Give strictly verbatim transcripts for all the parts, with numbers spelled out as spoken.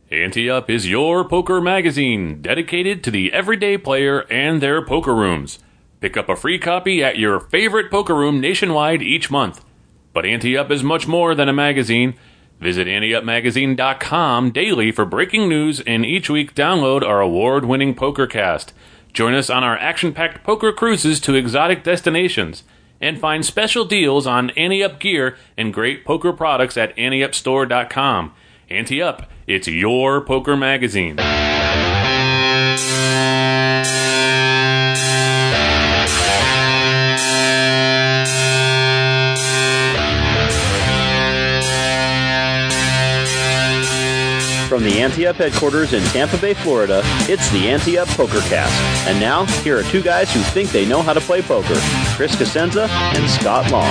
Ante Up is your poker magazine dedicated to the everyday player and their poker rooms. Pick up a free copy at your favorite poker room nationwide each month. But Ante Up is much more than a magazine. Visit ante up magazine dot com daily for breaking news, and each week download our award-winning PokerCast. Join us on our action-packed poker cruises to exotic destinations, and find special deals on Ante Up gear and great poker products at ante up store dot com. Ante Up, it's your poker magazine. From the Ante Up headquarters in Tampa Bay, Florida, it's the Ante Up PokerCast. And now, here are two guys who think they know how to play poker, Chris Cosenza and Scott Long.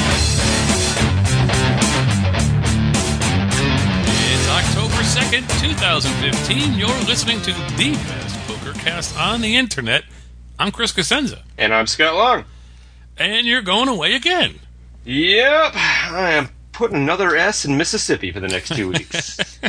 It's October second, twenty fifteen. You're listening to the best PokerCast on the internet. I'm Chris Cosenza. And I'm Scott Long. And you're going away again. Yep, I am putting another S in Mississippi for the next two weeks.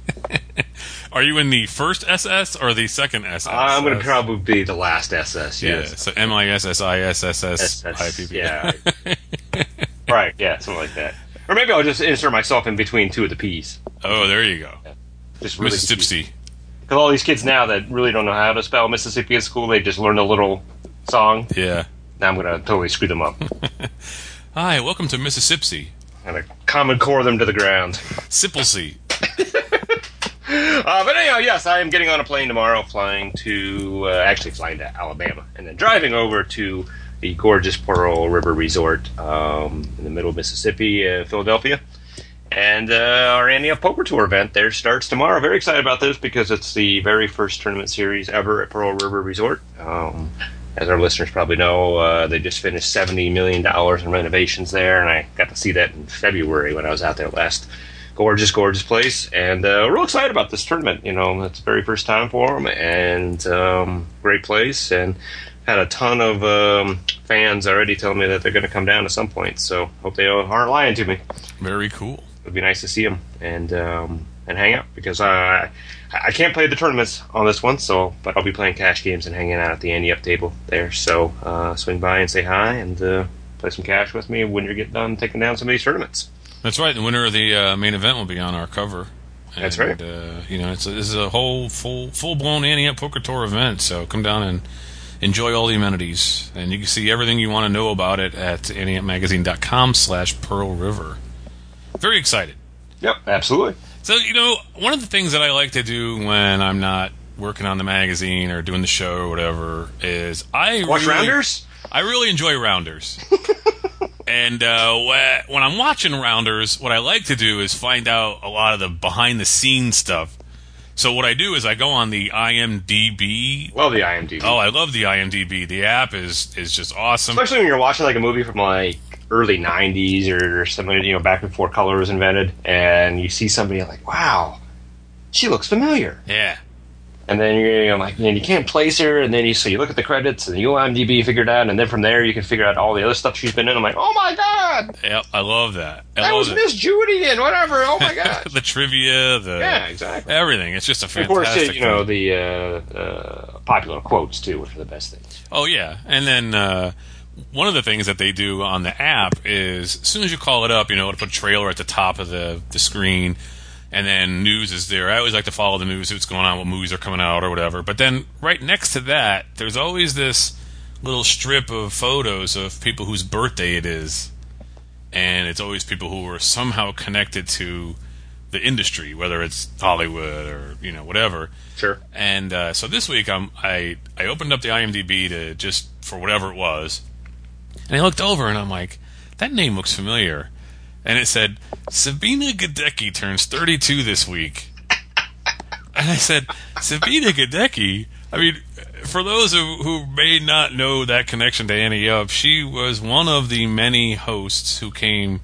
Are you in the first S S or the second S S? I'm going to probably be the last S S, yes. Yeah, so M I S S I S S S I P P. Yeah. Right, yeah, something like that. Or maybe I'll just insert myself in between two of the P's. Oh, there you go. Yeah. Just really Mississippi. Because all these kids now that really don't know how to spell Mississippi in school, they just learn a little song. Yeah. Now I'm going to totally screw them up. Hi, welcome to Mississippi. I'm going to Common Core them to the ground. Sipplesy. Uh, but anyhow, yes, I am getting on a plane tomorrow, flying to, uh, actually flying to Alabama, and then driving over to the gorgeous Pearl River Resort um, in the middle of Mississippi, uh, Philadelphia. And uh, our Ante Up Poker Tour event there starts tomorrow. Very excited about this because it's the very first tournament series ever at Pearl River Resort. Um, as our listeners probably know, uh, they just finished seventy million dollars in renovations there, and I got to see that in February when I was out there last. Gorgeous, gorgeous place, and uh, real excited about this tournament. You know, it's the very first time for them, and um, great place, and had a ton of um, fans already telling me that they're going to come down at some point. So hope they aren't lying to me. Very cool. It'd be nice to see them and um, and hang out because I I can't play the tournaments on this one, so but I'll be playing cash games and hanging out at the Ante Up table there. So uh, swing by and say hi and uh, play some cash with me when you get done taking down some of these tournaments. That's right. The winner of the uh, main event will be on our cover. And, That's right. Uh, you know, it's a, this is a whole full full blown Ante Up Poker Tour event. So come down and enjoy all the amenities, and you can see everything you want to know about it at ante up magazine dot com slash Pearl River. Very excited. Yep, absolutely. So you know, one of the things that I like to do when I'm not working on the magazine or doing the show or whatever is I watch really, rounders. I really enjoy rounders. And uh, when I'm watching rounders, what I like to do is find out a lot of the behind-the-scenes stuff. So what I do is I go on the I M D B. Love the I M D B. Oh, I love the I M D B. The app is, is just awesome. Especially when you're watching like a movie from like early nineties or something, you know, back before color was invented, and you see somebody like, wow, she looks familiar. Yeah. And then you're, you know, like, and you can't place her, and then you so you look at the credits, and you go I M D B, figure it out, and then from there you can figure out all the other stuff she's been in. I'm like, oh my god, yeah, I love that. I that love was it. Miss Judy and whatever. Oh my god, the trivia, the yeah, exactly, everything. It's just a fantastic. Of course, you know thing. the uh, uh, popular quotes too, which are the best things. Oh yeah, and then uh, one of the things that they do on the app is as soon as you call it up, you know, it'll put a trailer at the top of the the screen. And then news is there. I always like to follow the news, what's going on, what movies are coming out or whatever. But then right next to that, there's always this little strip of photos of people whose birthday it is. And it's always people who are somehow connected to the industry, whether it's Hollywood or, you know, whatever. Sure. And uh, so this week I'm, I, I opened up the I M D B to just for whatever it was. And I looked over and I'm like, that name looks familiar. And it said, Sabina Gadecki turns thirty-two this week. And I said, Sabina Gadecki? I mean, for those who, who may not know that connection to Ante Up, she was one of the many hosts who came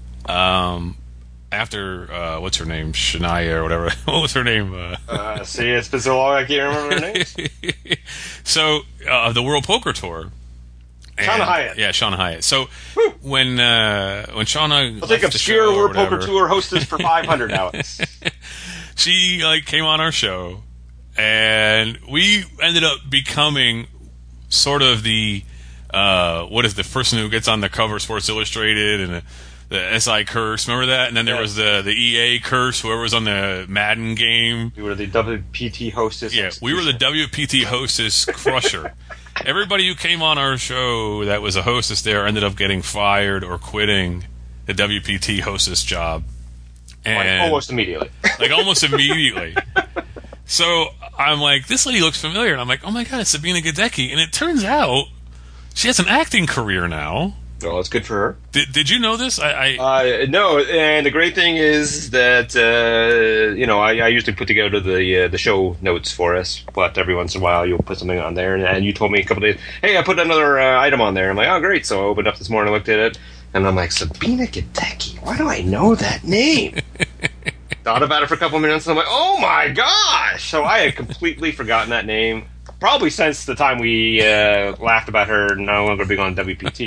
um, after, uh, what's her name, Shania or whatever. What was her name? Uh, uh, see, it's been so long I can't remember her name. So, uh, the World Poker Tour. And, Shauna Hyatt. Yeah, Shauna Hyatt. So Woo. when uh, when Shauna I'll take left the obscure show or World Poker whatever- Tour hostess for five hundred dollars. she like came on our show, and we ended up becoming sort of the uh, what is the person who gets on the cover of Sports Illustrated and the, the S I curse. Remember that? And then there yeah. was the the E A curse. Whoever was on the Madden game. We were the W P T hostess. Yeah, we were the W P T hostess crusher. Everybody who came on our show that was a hostess there ended up getting fired or quitting the W P T hostess job. And like almost immediately. Like almost immediately. So I'm like, this lady looks familiar. And I'm like, oh my God, it's Sabina Gadecki. And it turns out she has an acting career now. Well, it's good for her. Did, did you know this? I, I uh, no, and the great thing is that uh, you know I, I usually put together the uh, the show notes for us, but every once in a while you'll put something on there. And, and you told me a couple days, hey, I put another uh, item on there. I'm like, oh, great. So I opened up this morning, looked at it, and I'm like, Sabina Gadecki. Why do I know that name? Thought about it for a couple minutes, and I'm like, oh my gosh! So I had completely forgotten that name. Probably since the time we uh, laughed about her no longer being on W P T.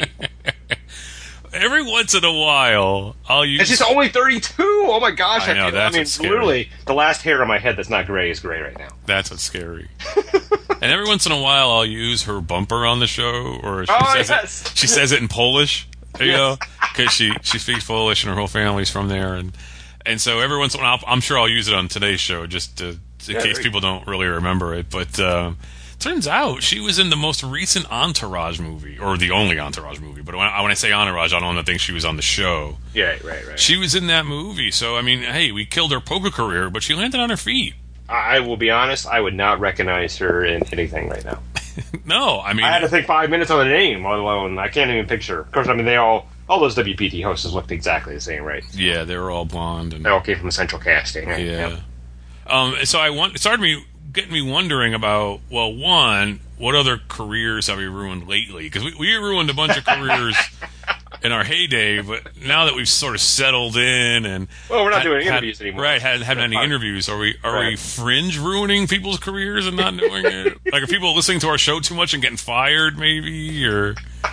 Every once in a while, I'll use. And she's only thirty-two. Oh my gosh! I know, I, feel, that's I mean, what's scary. literally, the last hair on my head that's not gray is gray right now. That's what's scary. And every once in a while, I'll use her bumper on the show, or she Oh, says yes. it. She says it in Polish, you Yes. know, because she she speaks Polish and her whole family's from there, and and so every once in a while, I'm sure I'll use it on today's show just to, in Yeah, case right. people don't really remember it. But um, turns out she was in the most recent Entourage movie, or the only Entourage movie. But when I, when I say Entourage, I don't think she was on the show. Yeah, right, right. She was in that movie, so I mean, hey, we killed her poker career, but she landed on her feet. I will be honest, I would not recognize her in anything right now. No, I mean, I had to think five minutes on the name, let alone I can't even picture. Of course, I mean they all all those W P T hosts looked exactly the same, right? yeah, they were all blonde and They all came from Central Casting. Right? yeah. Yep. Um, so I want it started me getting me wondering about well, one, what other careers have we ruined lately? Because we, we ruined a bunch of careers in our heyday, but now that we've sort of settled in and Well, we're not had- doing had- interviews anymore. right? Hadn't had any Fine. interviews. Are we are we Right. fringe ruining people's careers and not knowing it? Like, are people listening to our show too much and getting fired, maybe, or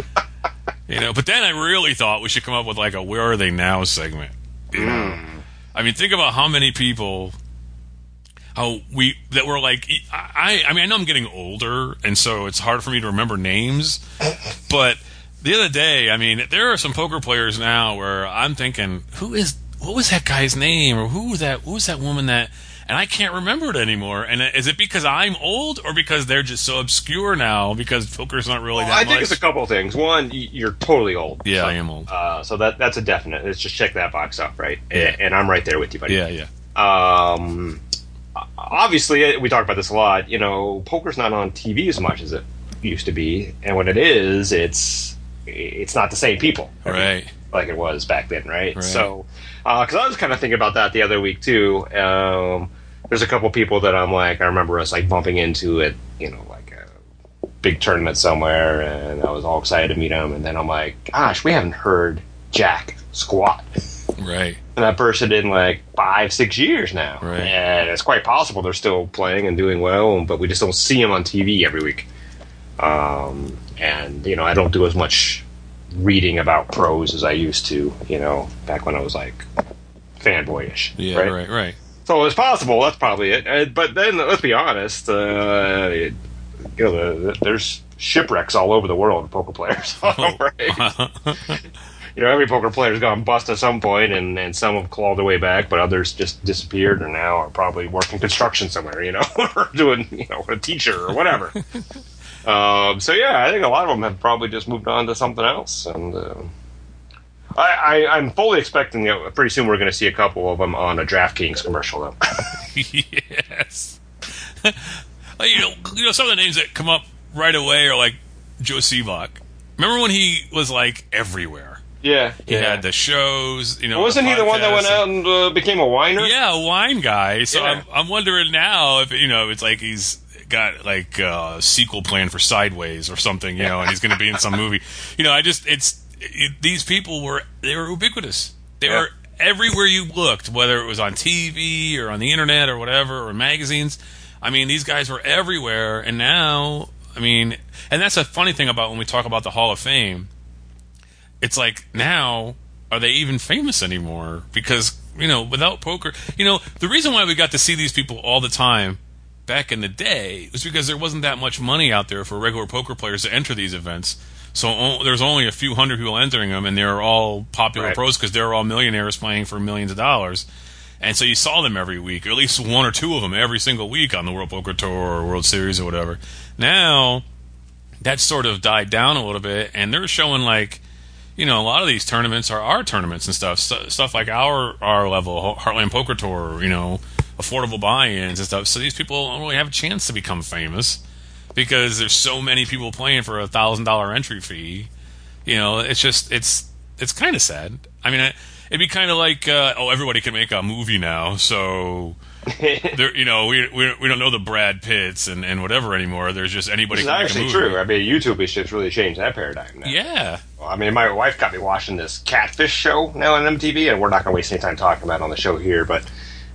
you know? But then I really thought we should come up with like a "Where Are They Now" segment. You know? I mean, think about how many people. How we that were like I I mean I know I'm getting older and so it's hard for me to remember names, but the other day I mean there are some poker players now where I'm thinking who is what was that guy's name or who was that who was that woman that and I can't remember it anymore. And is it because I'm old or because they're just so obscure now because poker's not really Well, that I think much? it's a couple of things. One, y- you're totally old. Yeah, so, I am old. Uh, so that that's a definite. Let's just check that box off, right? Yeah. And, and I'm right there with you, buddy. yeah yeah Um, obviously, we talk about this a lot. You know, poker's not on T V as much as it used to be, and when it is, it's it's not the same people, right like it was back then, right? Right. So, because I was kind of thinking about that the other week too. Um, there's a couple people that I'm like, I remember us like bumping into at you know like a big tournament somewhere, and I was all excited to meet them, and then I'm like, gosh, we haven't heard jack squat. right And that person in like five, six years now. Right. And it's quite possible they're still playing and doing well, but we just don't see them on T V every week. Um, and, you know, I don't do as much reading about pros as I used to, you know, back when I was like fanboyish. yeah right? right right So it's possible, that's probably it. Uh, but then, let's be honest, uh, it, you know, the, the, there's shipwrecks all over the world of poker players. right? You know, every poker player's gone bust at some point, and, and some have clawed their way back, but others just disappeared and now are probably working construction somewhere, you know, or doing, you know, a teacher or whatever. um, so, yeah, I think a lot of them have probably just moved on to something else. And uh, I, I, I'm fully expecting, you know, pretty soon we're going to see a couple of them on a DraftKings commercial, though. yes. Like, you know, you know, some of the names that come up right away are like Joe Sebok. Remember when he was like everywhere? Yeah. He had the shows, you know. Wasn't he the one that went podcasts out and uh, became a whiner? Yeah, a wine guy. So Yeah. I'm, I'm wondering now if you know it's like he's got like a sequel plan for Sideways or something, you know, and he's going to be in some movie. You know, I just it's it, these people were they were ubiquitous. They Yeah. were everywhere you looked, whether it was on T V or on the internet or whatever or magazines. I mean, these guys were everywhere, and now, I mean, and that's a funny thing about when we talk about the Hall of Fame. It's like now are they even famous anymore? Because, you know, without poker, you know, the reason why we got to see these people all the time back in the day was because there wasn't that much money out there for regular poker players to enter these events. So o- there's only a few hundred people entering them, and they're all popular Right. pros because they're all millionaires playing for millions of dollars. And so you saw them every week, or at least one or two of them every single week on the World Poker Tour or World Series or whatever. Now, that's sort of died down a little bit, and they're showing, like, you know, a lot of these tournaments are our tournaments and stuff. So, stuff like our our level, Heartland Poker Tour, you know, affordable buy-ins and stuff. So these people don't really have a chance to become famous because there's so many people playing for a thousand dollar entry fee. You know, it's just it's it's kind of sad. I mean, it, it'd be kind of like uh, oh, everybody can make a movie now, so there, you know, we, we we don't know the Brad Pitts and, and whatever anymore. There's just anybody. It's can make a actually movie. true. I mean, YouTube has just really changed that paradigm now. Yeah. Well, I mean, my wife got me watching this Catfish show now on M T V, and we're not going to waste any time talking about it on the show here, but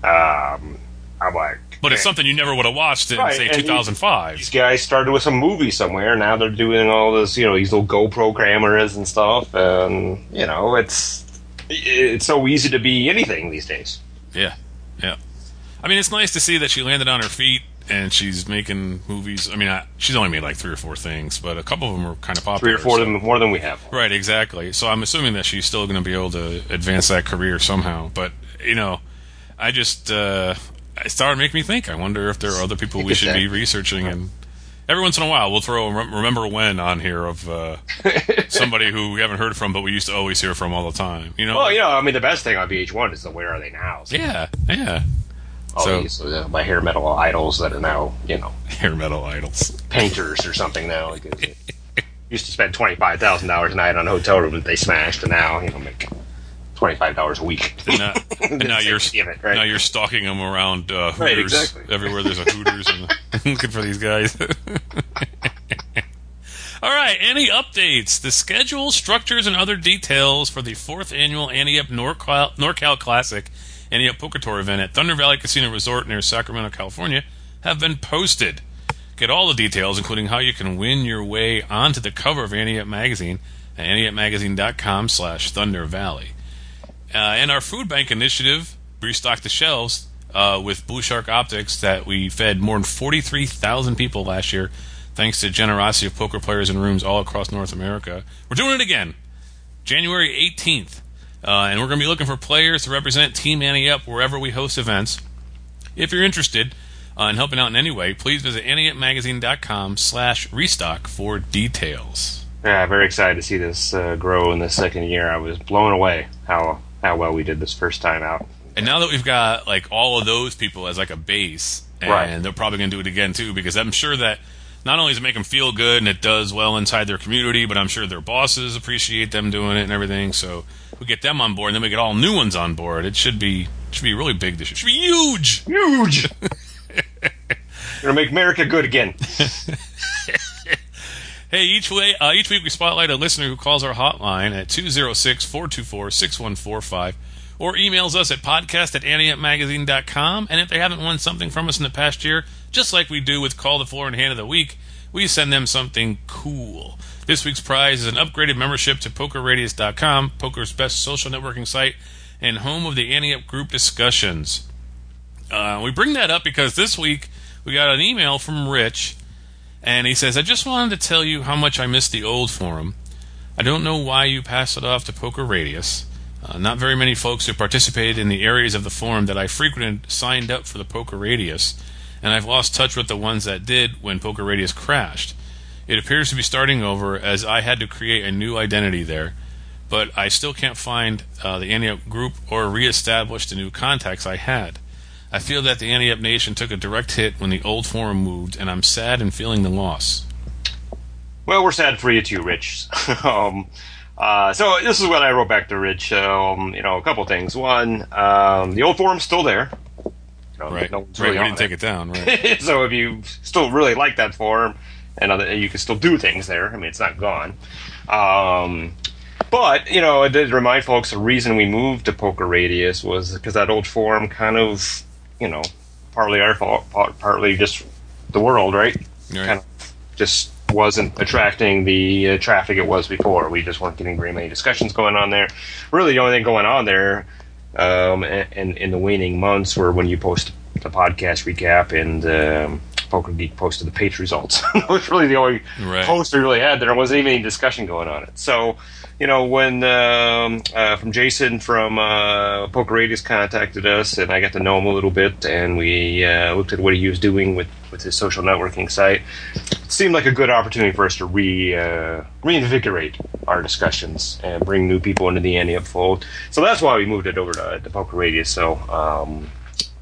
um, I'm like... But it's man, something you never would have watched in, Right, say, and two thousand five. These guys started with some movie somewhere. Now they're doing all this, you know, these little GoPro cameras and stuff, and, you know, it's it's so easy to be anything these days. Yeah, yeah. I mean, it's nice to see that she landed on her feet and she's making movies. I mean, I, she's only made like three or four things, but a couple of them are kind of popular. Three or four so. of them, more than we have. Right, exactly. So I'm assuming that she's still going to be able to advance that career somehow. But, you know, I just, uh, it started to make me think. I wonder if there are other people we should be researching. And every once in a while, we'll throw a Remember When on here of uh, somebody who we haven't heard from, but we used to always hear from all the time. You know? Well, you know, I mean, the best thing on V H one is the Where Are They Now? So Yeah, yeah. all so- these uh, my hair metal idols that are now, you know, Hair metal idols. painters or something now. Because they used to spend twenty-five thousand dollars a night on a hotel room that they smashed, and now, you know, make twenty-five dollars a week. And now, and now you're Give it, right? now you're stalking them around uh, Hooters. Right, exactly. Everywhere there's a Hooters and looking for these guys. All right, any updates? The schedule, structures, and other details for the fourth annual Ante Up NorCal, NorCal Classic Ante Up Poker Tour event at Thunder Valley Casino Resort near Sacramento, California, have been posted. Get all the details, including how you can win your way onto the cover of Ante Up Magazine at ante up magazine dot com slash Thunder Valley. Uh, and our food bank initiative, restock the shelves uh, with Blue Shark Optics, that we fed more than forty-three thousand people last year, thanks to the generosity of poker players in rooms all across North America. We're doing it again, January eighteenth. Uh, and we're going to be looking for players to represent Team Ante Up wherever we host events. If you're interested uh, in helping out in any way, please visit ante up magazine dot com slash restock for details. Yeah, very excited to see this uh, grow in the second year. I was blown away how how well we did this first time out. And now that we've got like all of those people as like a base, and Right. they're probably going to do it again too, because I'm sure that not only does it make them feel good and it does well inside their community, but I'm sure their bosses appreciate them doing it and everything. So we get them on board, and then we get all new ones on board. It should be should be really big this year. It should be huge. Huge! Gonna make America good again. Hey, each way, uh, each week we spotlight a listener who calls our hotline at two oh six, four two four, six one four five or emails us at podcast at ante up magazine dot com. And if they haven't won something from us in the past year, just like we do with Call the Floor and Hand of the Week, we send them something cool. This week's prize is an upgraded membership to poker radius dot com, poker's best social networking site and home of the Ante Up group discussions. Uh, we bring that up because this week we got an email from Rich, and he says, I just wanted to tell you how much I miss the old forum. I don't know why you passed it off to Poker Radius. Uh, not very many folks who participated in the areas of the forum that I frequented signed up for the Poker Radius, and I've lost touch with the ones that did when Poker Radius crashed. It appears to be starting over, as I had to create a new identity there, but I still can't find uh, the Ante Up group or reestablish the new contacts I had. I feel that the Ante Up Nation took a direct hit when the old forum moved, and I'm sad and feeling the loss. Well, we're sad for you too, Rich. um, uh, so this is what I wrote back to Rich. Um, you know, a couple things. One, um, the old forum's still there. You know, Right, no one's right. really We on didn't take it down, right? So if you still really like that forum, and other, you can still do things there. I mean, it's not gone. Um, but, you know, it did remind folks the reason we moved to Poker Radius was because that old forum kind of, you know, partly our fault, partly just the world, right? Right. Kind of just wasn't attracting the uh, traffic it was before. We just weren't getting very many discussions going on there. Really, the only thing going on there um, in, in the waning months were when you post the podcast recap and um, Poker Geek posted the page results. It was really the only right. post we really had. There wasn't even any discussion going on it. So, you know, when um, uh, from Jason from uh, Poker Radius contacted us, and I got to know him a little bit, and we uh, looked at what he was doing with, with his social networking site, it seemed like a good opportunity for us to re uh, reinvigorate our discussions and bring new people into the Ante Up fold. So that's why we moved it over to, to Poker Radius. So. Um,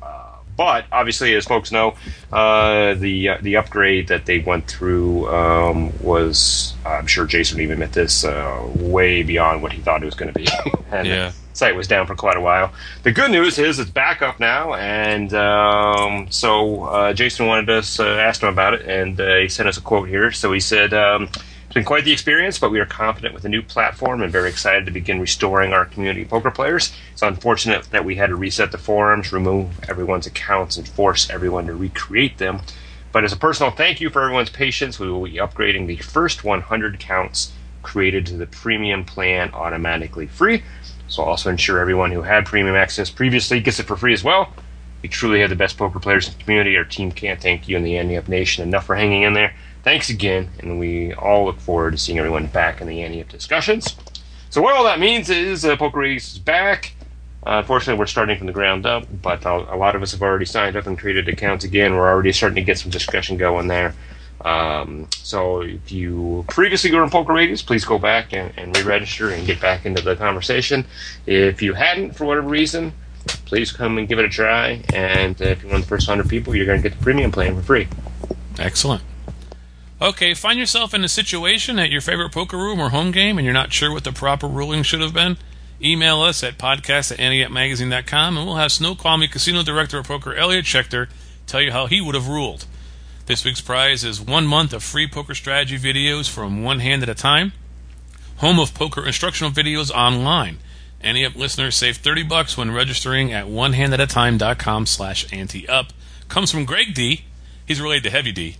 But obviously, as folks know, uh, the uh, the upgrade that they went through um, was, I'm sure Jason even admit this, uh, way beyond what he thought it was going to be. And yeah. the site was down for quite a while. The good news is it's back up now, and um, so uh, Jason wanted us, uh, asked him about it, and uh, he sent us a quote here. So he said, um, it's been quite the experience, but we are confident with the new platform and very excited to begin restoring our community of poker players. It's unfortunate that we had to reset the forums, remove everyone's accounts, and force everyone to recreate them. But as a personal thank you for everyone's patience, we will be upgrading the first one hundred accounts created to the premium plan automatically free. So I'll also ensure everyone who had premium access previously gets it for free as well. We truly have the best poker players in the community. Our team can't thank you and the Ante Up Nation enough for hanging in there. Thanks again, and we all look forward to seeing everyone back in the Ante Up discussions. So what all that means is uh, Poker Radius is back. Uh, unfortunately, we're starting from the ground up, but a, a lot of us have already signed up and created accounts again. We're already starting to get some discussion going there. Um, so if you previously were in Poker Radius, please go back and, and re-register and get back into the conversation. If you hadn't, for whatever reason, please come and give it a try. And uh, if you're one of the first one hundred people, you're going to get the premium plan for free. Excellent. Okay, find yourself in a situation at your favorite poker room or home game and you're not sure what the proper ruling should have been? Email us at podcast at ante up magazine dot com and we'll have Snoqualmie Casino Director of Poker Elliot Schechter tell you how he would have ruled. This week's prize is one month of free poker strategy videos from One Hand at a Time, home of poker instructional videos online. Ante Up listeners save thirty bucks when registering at one hand at a time dot com slash ante up. Comes from Greg D. He's related to Heavy D.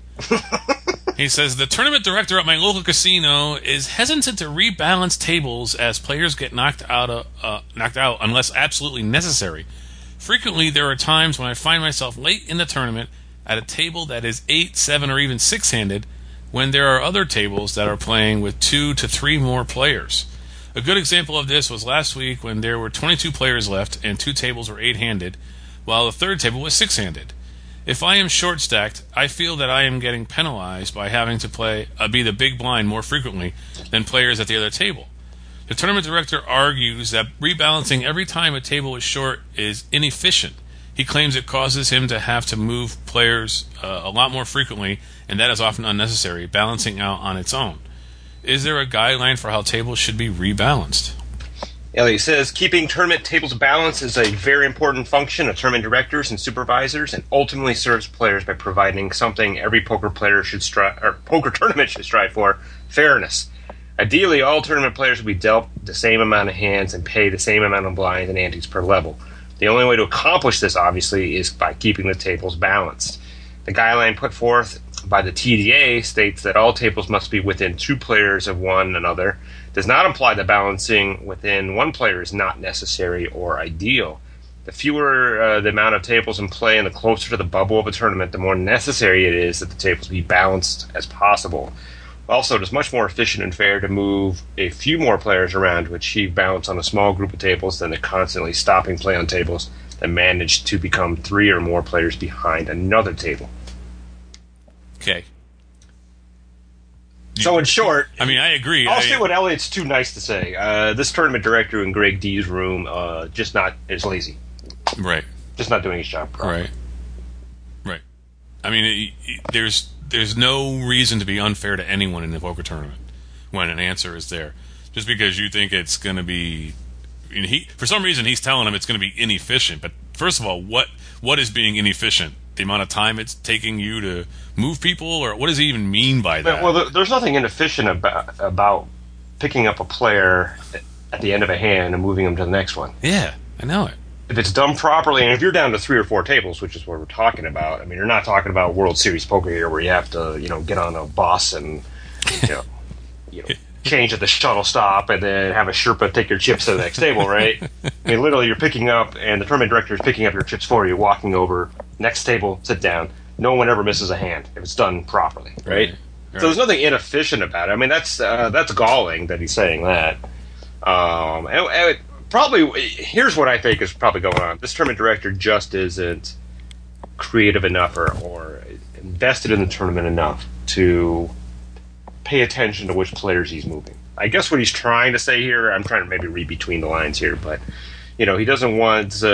He says, the tournament director at my local casino is hesitant to rebalance tables as players get knocked out, of, uh, knocked out unless absolutely necessary. Frequently, there are times when I find myself late in the tournament at a table that is eight, seven, or even six-handed when there are other tables that are playing with two to three more players. A good example of this was last week when there were twenty-two players left and two tables were eight-handed, while the third table was six-handed. If I am short-stacked, I feel that I am getting penalized by having to play uh, be the big blind more frequently than players at the other table. The tournament director argues that rebalancing every time a table is short is inefficient. He claims it causes him to have to move players uh, a lot more frequently, and that is often unnecessary, balancing out on its own. Is there a guideline for how tables should be rebalanced? Elliot says, keeping tournament tables balanced is a very important function of tournament directors and supervisors and ultimately serves players by providing something every poker player should strive, or poker tournament should strive for, fairness. Ideally, all tournament players will be dealt the same amount of hands and pay the same amount of blinds and antes per level. The only way to accomplish this, obviously, is by keeping the tables balanced. The guideline put forth by the T D A states that all tables must be within two players of one another. Does not imply that balancing within one player is not necessary or ideal. The fewer uh, the amount of tables in play and the closer to the bubble of a tournament, the more necessary it is that the tables be balanced as possible. Also, it is much more efficient and fair to move a few more players around to achieve balance on a small group of tables than to constantly stopping play on tables that manage to become three or more players behind another table. Okay. So in short, I mean, I agree. I'll I, say what Elliot's too nice to say. Uh, this tournament director in Greg D's room uh, just not is lazy. Right. Just not doing his job properly. Right. Right. I mean, it, it, there's there's no reason to be unfair to anyone in the poker tournament when an answer is there. Just because you think it's going to be, I mean, he for some reason he's telling him it's going to be inefficient. But first of all, what what is being inefficient? The amount of time it's taking you to move people, or what does he even mean by that? Well, there's nothing inefficient about about picking up a player at the end of a hand and moving them to the next one. Yeah, I know it. If it's done properly, and if you're down to three or four tables, which is what we're talking about, I mean, you're not talking about World Series poker here where you have to, you know, get on a bus and you know, you know, change at the shuttle stop and then have a Sherpa take your chips to the next table, right? I mean, literally, you're picking up, and the tournament director is picking up your chips for you, walking over, next table, sit down. No one ever misses a hand if it's done properly, right? Right. So there's nothing inefficient about it. I mean, that's uh, that's galling that he's saying that. Um, and, and it probably, here's what I think is probably going on. This tournament director just isn't creative enough or, or invested in the tournament enough to pay attention to which players he's moving. I guess what he's trying to say here, I'm trying to maybe read between the lines here, but, you know, he doesn't want uh,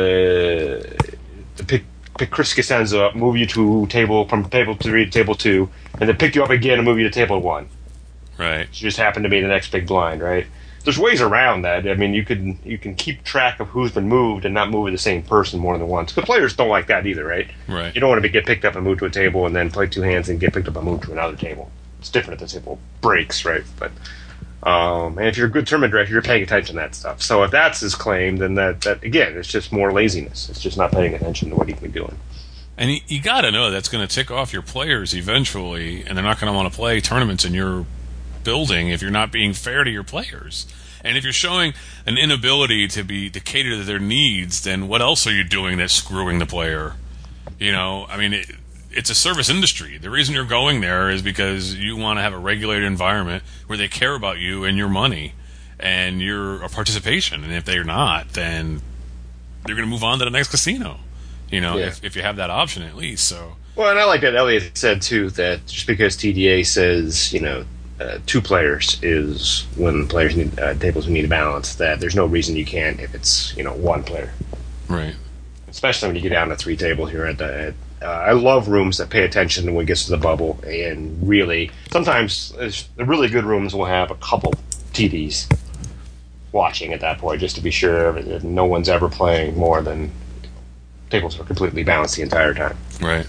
to pick pick Chris Cosenza up, move you to table from table three to table two, and then pick you up again and move you to table one. Right. You just happen to be the next big blind, right? There's ways around that. I mean, you can you can keep track of who's been moved and not move the same person more than once. The players don't like that either, right? Right. You don't want to be, get picked up and moved to a table and then play two hands and get picked up and moved to another table. It's different if the table breaks, right? But um, and if you're a good tournament director, you're paying attention to that stuff. So if that's his claim, then that, that again, it's just more laziness. It's just not paying attention to what he can be doing. And you, you got to know that's going to tick off your players eventually, and they're not going to want to play tournaments in your building if you're not being fair to your players. And if you're showing an inability to be to cater to their needs, then what else are you doing that's screwing the player? You know, I mean, it, it's a service industry. The reason you're going there is because you want to have a regulated environment where they care about you and your money and your participation. And if they're not, then they're going to move on to the next casino. You know, Yeah. if, if you have that option at least. So. Well, and I like that Elliot said, too, that just because T D A says, you know, uh, two players is when players need, uh, tables need a balance, that there's no reason you can't if it's, you know, one player. Right. Especially when you get down to three table here at the... At, uh, I love rooms that pay attention when it gets to the bubble, and really, sometimes the really good rooms will have a couple T Ds watching at that point, just to be sure that no one's ever playing more than... Tables are completely balanced the entire time. Right.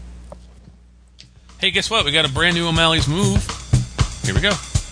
Hey, guess what? We got a brand new O'Malley's Move. Here we go.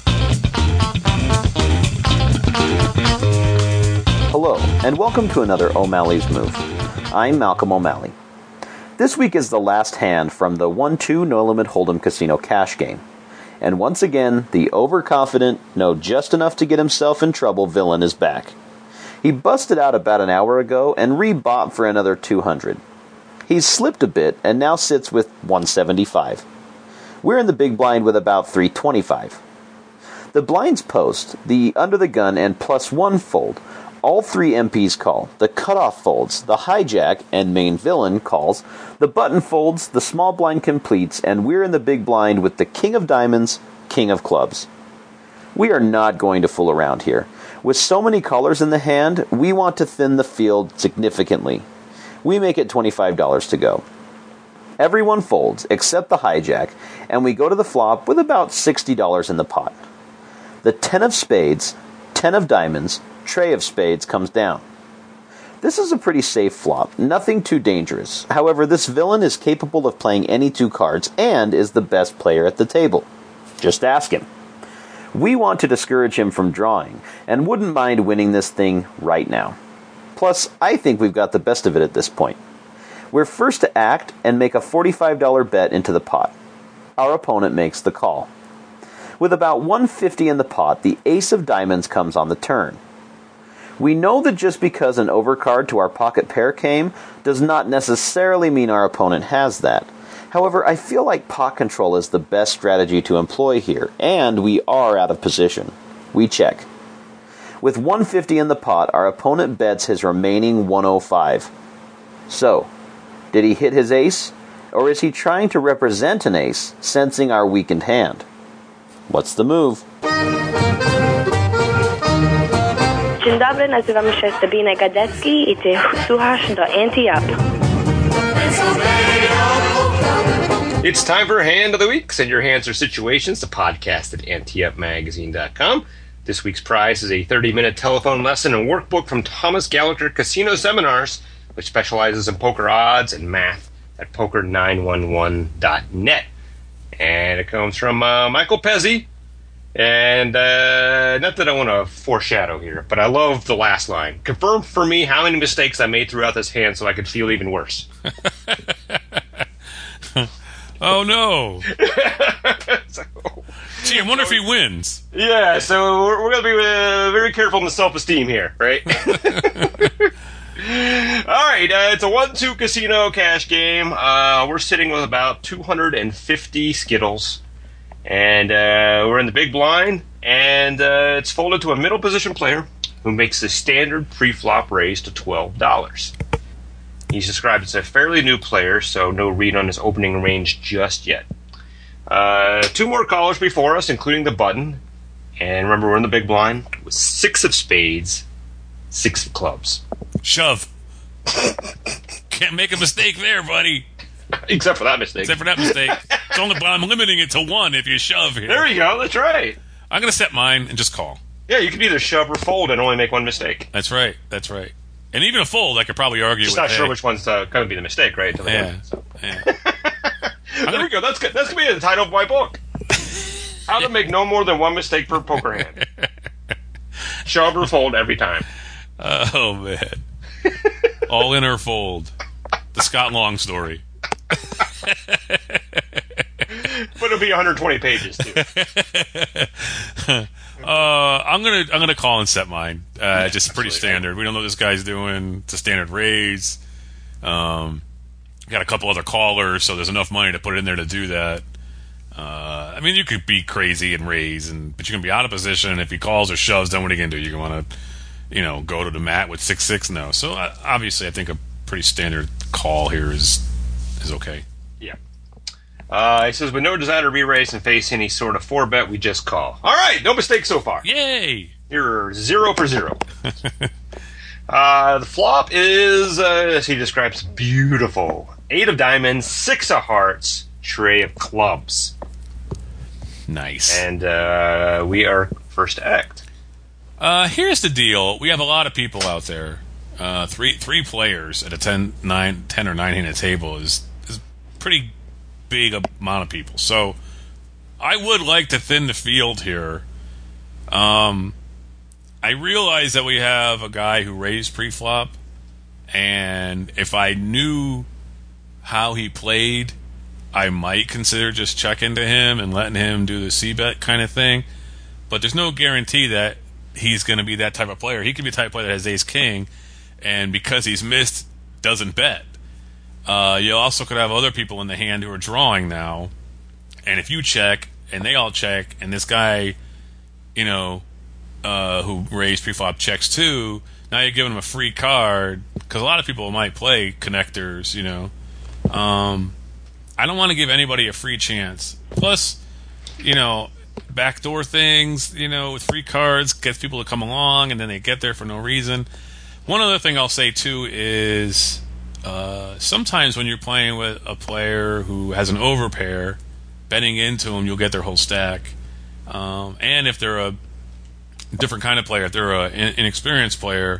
Hello, and welcome to another O'Malley's Move. I'm Malcolm O'Malley. This week is the last hand from the one two No Limit Hold'em Casino cash game. And once again, the overconfident, know just enough to get himself in trouble villain is back. He busted out about an hour ago and rebought for another two hundred. He's slipped a bit and now sits with one seventy-five. We're in the big blind with about three twenty-five. The blinds post, the under the gun, and plus one fold. All three M Ps call. The cutoff folds, the hijack and main villain calls. The button folds, the small blind completes, and we're in the big blind with the king of diamonds, king of clubs. We are not going to fool around here. With so many colors in the hand, we want to thin the field significantly. We make it twenty-five dollars to go. Everyone folds, except the hijack, and we go to the flop with about sixty dollars in the pot. The ten of spades, ten of diamonds, tray of spades comes down. This is a pretty safe flop, nothing too dangerous. However, this villain is capable of playing any two cards and is the best player at the table. Just ask him. We want to discourage him from drawing, and wouldn't mind winning this thing right now. Plus, I think we've got the best of it at this point. We're first to act and make a forty-five dollars bet into the pot. Our opponent makes the call. With about one hundred fifty dollars in the pot, the ace of diamonds comes on the turn. We know that just because an overcard to our pocket pair came, does not necessarily mean our opponent has that. However, I feel like pot control is the best strategy to employ here, and we are out of position. We check. With one hundred fifty in the pot, our opponent bets his remaining one hundred five. So, did he hit his ace? Or is he trying to represent an ace, sensing our weakened hand? What's the move? Dzień dobry, nazywam się Sabina Gadecki i ty słuchasz do Ante-Up. It's time for Hand of the Week. Send your hands or situations to podcast at ante up magazine dot com. This week's prize is a thirty-minute telephone lesson and workbook from Thomas Gallagher Casino Seminars, which specializes in poker odds and math at poker nine one one dot net. And it comes from uh, Michael Pezzi. And uh, not that I want to foreshadow here, but I love the last line. Confirm for me how many mistakes I made throughout this hand so I could feel even worse. Oh, no. so, Gee, I wonder if he wins. Yeah, so we're, we're going to be uh, very careful in the self-esteem here, right? All right, uh, it's a one two casino cash game. Uh, we're sitting with about two hundred fifty Skittles. And uh, we're in the big blind, and uh, it's folded to a middle position player who makes the standard pre-flop raise to twelve dollars. He's described as a fairly new player, so no read on his opening range just yet. Uh, two more callers before us, including the button. And remember, we're in the big blind with six of spades, six of clubs. Shove. Can't make a mistake there, buddy. Except for that mistake. Except for that mistake. It's only, but I'm limiting it to one if you shove here. There you go, that's right. I'm going to set mine and just call. Yeah, you can either shove or fold and only make one mistake. That's right, that's right. And even a fold, I could probably argue Just with. not hey, sure which one's uh, going to be the mistake, right? Until the Yeah, end, so. yeah. There gonna- we go. That's good. That's going to be the title of my book. How to make no more than one mistake per poker hand. Shove or fold every time. Oh, man. All in or fold. The Scott Long story. But it'll be one hundred twenty pages, too. Uh, I'm gonna I'm gonna call and set mine. Uh, just pretty standard. We don't know what this guy's doing. It's a standard raise. Um, got a couple other callers, so there's enough money to put in there to do that. Uh, I mean, you could be crazy and raise, and but you can be out of position. If he calls or shoves, then what are you gonna do? You want to, you know, go to the mat with six six? No. So uh, obviously, I think a pretty standard call here is is okay. Yeah. Uh, he says, with no desire to re-raise and face any sort of four-bet, we just call. All right, no mistakes so far. Yay! You're zero for zero. uh, the flop is, uh, as he describes, beautiful. Eight of diamonds, six of hearts, tray of clubs. Nice. And uh, we are first to act. Uh, here's the deal. We have a lot of people out there. Uh, three three players at a ten, nine, ten or nine-handed table is is pretty big amount of people. So I would like to thin the field here. Um, I realize that we have a guy who raised pre-flop, and if I knew how he played, I might consider just checking to him and letting him do the C-bet kind of thing. But there's no guarantee that he's going to be that type of player. He could be the type of player that has ace-king, and because he's missed, doesn't bet. Uh, you also could have other people in the hand who are drawing now, and if you check, and they all check, and this guy, you know, uh, who raised preflop checks too, now you're giving him a free card, because a lot of people might play connectors, you know. Um, I don't want to give anybody a free chance. Plus, you know, backdoor things, you know, with free cards, gets people to come along, and then they get there for no reason. One other thing I'll say, too, is uh, sometimes when you're playing with a player who has an overpair, betting into them, you'll get their whole stack. Um, and if they're a different kind of player, if they're an inexperienced player,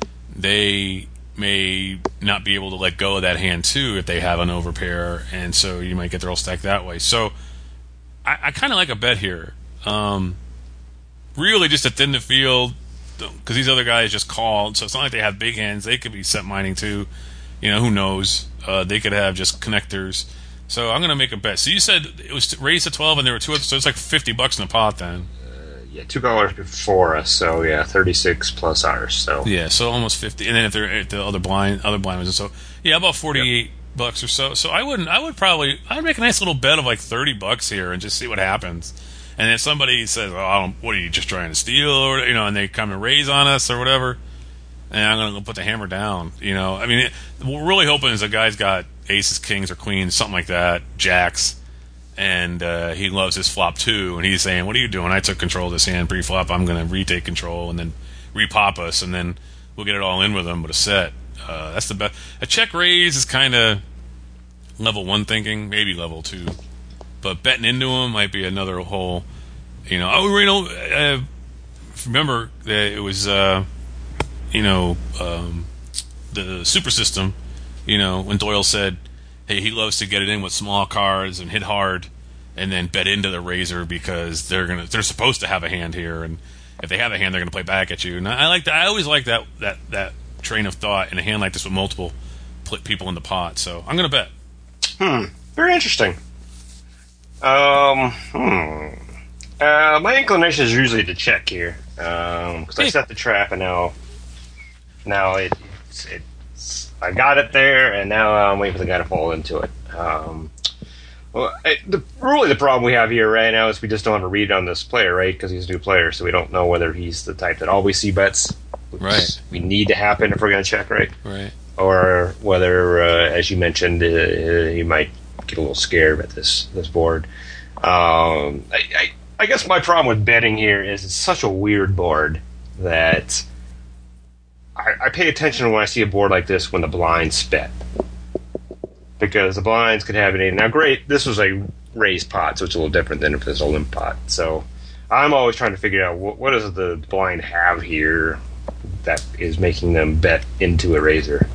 they may not be able to let go of that hand, too, if they have an overpair, and so you might get their whole stack that way. So I, I kind of like a bet here. Um, really just to thin the field, because these other guys just called, so it's not like they have big hands. They could be set mining too. You know, who knows? Uh, they could have just connectors. So I'm going to make a bet. So you said it was raised to twelve, and there were two, so it's like fifty bucks in the pot then. Uh, yeah, two callers before us, so yeah, thirty-six plus ours. So yeah, so almost fifty. And then if they're if the other blind, other blind was so yeah, about forty-eight yep. bucks or so. So I wouldn't. I would probably. I'd make a nice little bet of like thirty bucks here and just see what happens. And if somebody says, "Oh, I don't, what are you just trying to steal?" or you know, and they come and raise on us or whatever, and I'm going to go put the hammer down. You know, I mean, it, what we're really hoping is a guy's got aces, kings, or queens, something like that, jacks, and uh, he loves his flop too. And he's saying, "What are you doing? I took control of this hand pre-flop. I'm going to retake control and then repop us, and then we'll get it all in with him with a set." Uh, that's the best. A check raise is kind of level one thinking, maybe level two. But betting into him might be another whole, you know. Oh, you know, uh, remember that it was, uh, you know, um, the super system. You know, when Doyle said, "Hey, he loves to get it in with small cards and hit hard, and then bet into the razor because they're gonna, they're supposed to have a hand here, and if they have a hand, they're gonna play back at you." And I like that. I always like that that that train of thought in a hand like this with multiple people in the pot. So I'm gonna bet. Hmm. Very interesting. Um, hmm. Uh, my inclination is usually to check here because um, I set the trap and now, now it, it's, it's I got it there and now I'm waiting for the guy to fall into it. Um, well, it, the really the problem we have here right now is we just don't have a read on this player, right? Because he's a new player, so we don't know whether he's the type that always see bets, which right? We need to happen if we're going to check, right? Right. Or whether, uh, as you mentioned, uh, he might get a little scared at this this board. Um, I, I I guess my problem with betting here is it's such a weird board that I, I pay attention when I see a board like this when the blinds bet. Because the blinds could have it in. Now, great, this was a raised pot, so it's a little different than if it's a limp pot. So I'm always trying to figure out what, what does the blind have here that is making them bet into a raiser.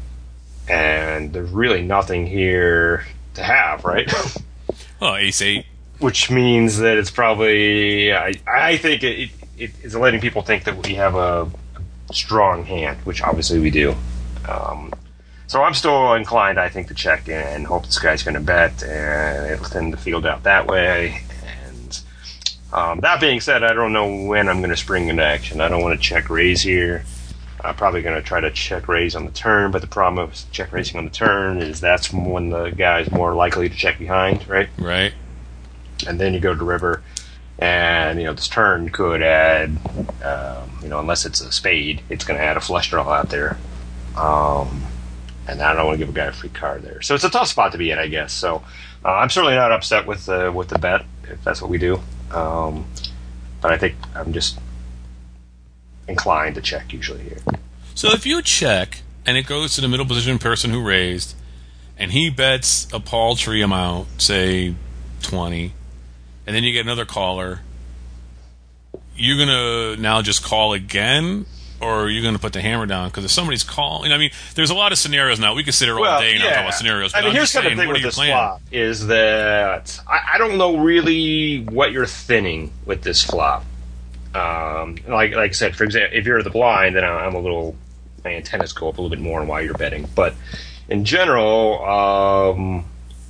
And there's really nothing here to have, right? Oh, ace eight. Which means that it's probably, I, I think it, it, it is letting people think that we have a strong hand, which obviously we do. Um, so I'm still inclined, I think, to check and hope this guy's going to bet, and it'll tend to field out that way. And um, that being said, I don't know when I'm going to spring into action. I don't want to check raise here. I'm probably going to try to check raise on the turn, but the problem of check raising on the turn is that's when the guy's more likely to check behind, right? Right. And then you go to river, and you know this turn could add, um, you know, unless it's a spade, it's going to add a flush draw out there, um, and I don't want to give a guy a free card there. So it's a tough spot to be in, I guess. So uh, I'm certainly not upset with uh, with the bet if that's what we do, um, but I think I'm just inclined to check usually here. So if you check and it goes to the middle position person who raised, and he bets a paltry amount, say twenty. And then you get another caller, you're going to now just call again, or are you going to put the hammer down? Because if somebody's calling, I mean, there's a lot of scenarios now. We could sit here all well, day and yeah. talk about scenarios. But I mean, I'm here's just kind saying, of the thing what with are you this playing? flop is that I, I don't know really what you're thinning with this flop. Um, like like I said, for example, if you're the blind, then I'm a little, my antennas go up a little bit more on why you're betting. But in general, um,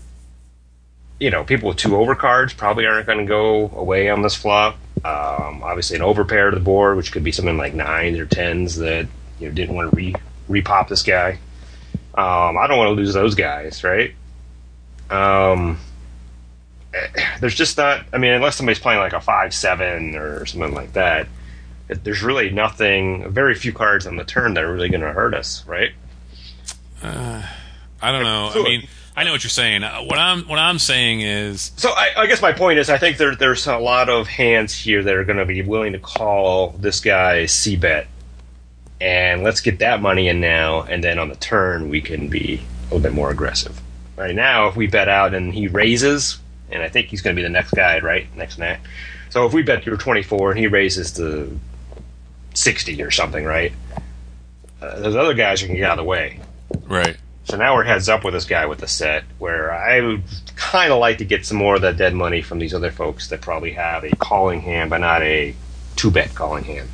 you know, people with two overcards probably aren't going to go away on this flop. Um, obviously, an overpair to the board, which could be something like nines or tens that you know didn't want to re repop this guy. Um, I don't want to lose those guys, right? Um, there's just not. I mean, unless somebody's playing like a five seven or something like that, there's really nothing. Very few cards on the turn that are really going to hurt us, right? Uh, I don't know. I mean. I know what you're saying. Uh, what I'm what I'm saying is. So I, I guess my point is, I think there there's a lot of hands here that are going to be willing to call this guy C bet, and let's get that money in now, and then on the turn we can be a little bit more aggressive. Right now, if we bet out and he raises, and I think he's going to be the next guy, right, next night. So if we bet you're twenty-four and he raises to sixty or something, right? Uh, those other guys are going to get out of the way, right. So now we're heads up with this guy with the set, where I would kind of like to get some more of that dead money from these other folks that probably have a calling hand, but not a two-bet calling hand.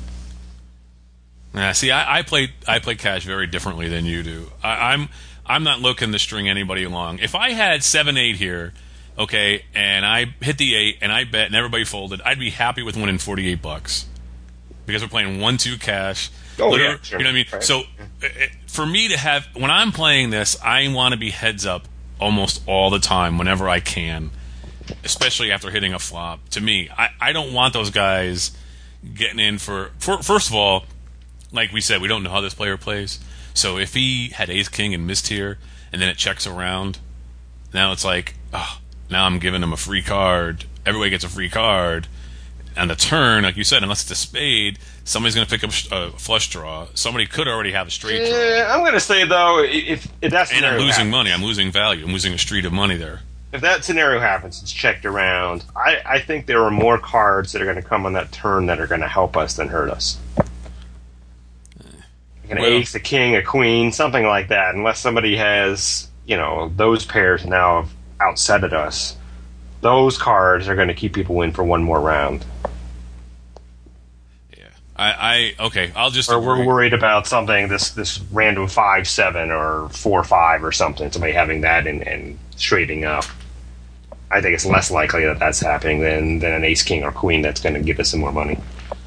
Yeah, see, I, I play I play cash very differently than you do. I, I'm I'm not looking to string anybody along. If I had seven eight here, okay, and I hit the eight and I bet and everybody folded, I'd be happy with winning forty-eight bucks because we're playing one two cash. Oh, yeah, sure. You know what I mean? Right. So it, for me to have, when I'm playing this, I want to be heads up almost all the time whenever I can, especially after hitting a flop. To me, I, I don't want those guys getting in for, for, first of all, like we said, we don't know how this player plays. So if he had ace king and missed here, and then it checks around, now it's like, oh, now I'm giving him a free card. Everybody gets a free card. On the turn, like you said, unless it's a spade, somebody's going to pick up a flush draw. Somebody could already have a straight draw. Yeah, I'm going to say, though, if, if that And scenario I'm losing happens, money. I'm losing value. I'm losing a street of money there. if that scenario happens, it's checked around, I, I think there are more cards that are going to come on that turn that are going to help us than hurt us. Like an Well- ace, a king, a queen, something like that. Unless somebody has, you know, those pairs now have outsetted us, those cards are going to keep people in for one more round. Yeah. I, I okay, I'll just Or we're agree. worried about something, this this random five seven or four five or something, somebody having that and, and straighting up. I think it's less likely that that's happening than, than an ace, king, or queen that's going to give us some more money.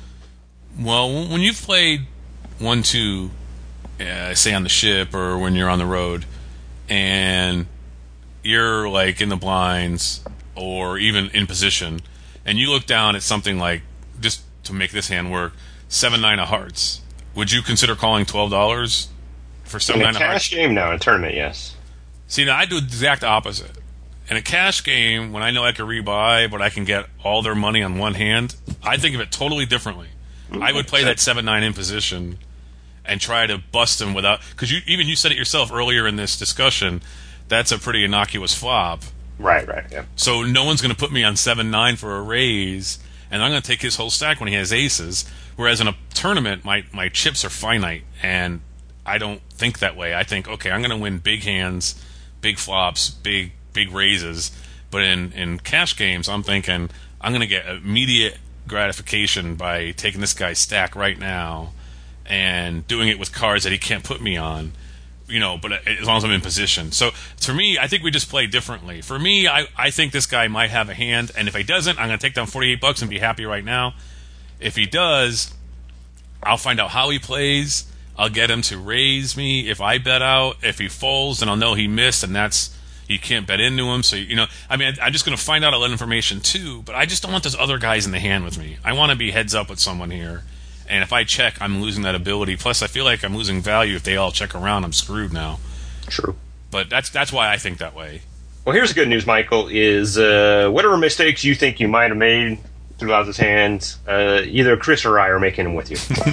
Well, when you've played one, two, uh, say on the ship or when you're on the road, and you're like in the blinds or even in position, and you look down at something like, just to make this hand work, seven nine of hearts, would you consider calling twelve dollars for seven In a nine of hearts? cash game, no. In a tournament, yes. See, now I do the exact opposite. In a cash game, when I know I can rebuy, but I can get all their money on one hand, I think of it totally differently. I would play that seven nine in position and try to bust them without... Because you, even you said it yourself earlier in this discussion, that's a pretty innocuous flop. Right, right, yeah. So no one's going to put me on seven nine for a raise, and I'm going to take his whole stack when he has aces. Whereas in a tournament, my, my chips are finite, and I don't think that way. I think, okay, I'm going to win big hands, big flops, big big raises. But in, in cash games, I'm thinking I'm going to get immediate gratification by taking this guy's stack right now and doing it with cards that he can't put me on. You know, but as long as I'm in position. So, for me, I think we just play differently. For me, I, I think this guy might have a hand, and if he doesn't, I'm going to take down forty-eight bucks and be happy right now. If he does, I'll find out how he plays. I'll get him to raise me if I bet out. If he folds, then I'll know he missed, and that's, you can't bet into him. So, you know, I mean, I'm just going to find out all that information too, but I just don't want those other guys in the hand with me. I want to be heads up with someone here. And if I check, I'm losing that ability. Plus, I feel like I'm losing value if they all check around. I'm screwed now. True. But that's that's why I think that way. Well, here's the good news, Michael, is uh, whatever mistakes you think you might have made throughout this hand, uh, either Chris or I are making them with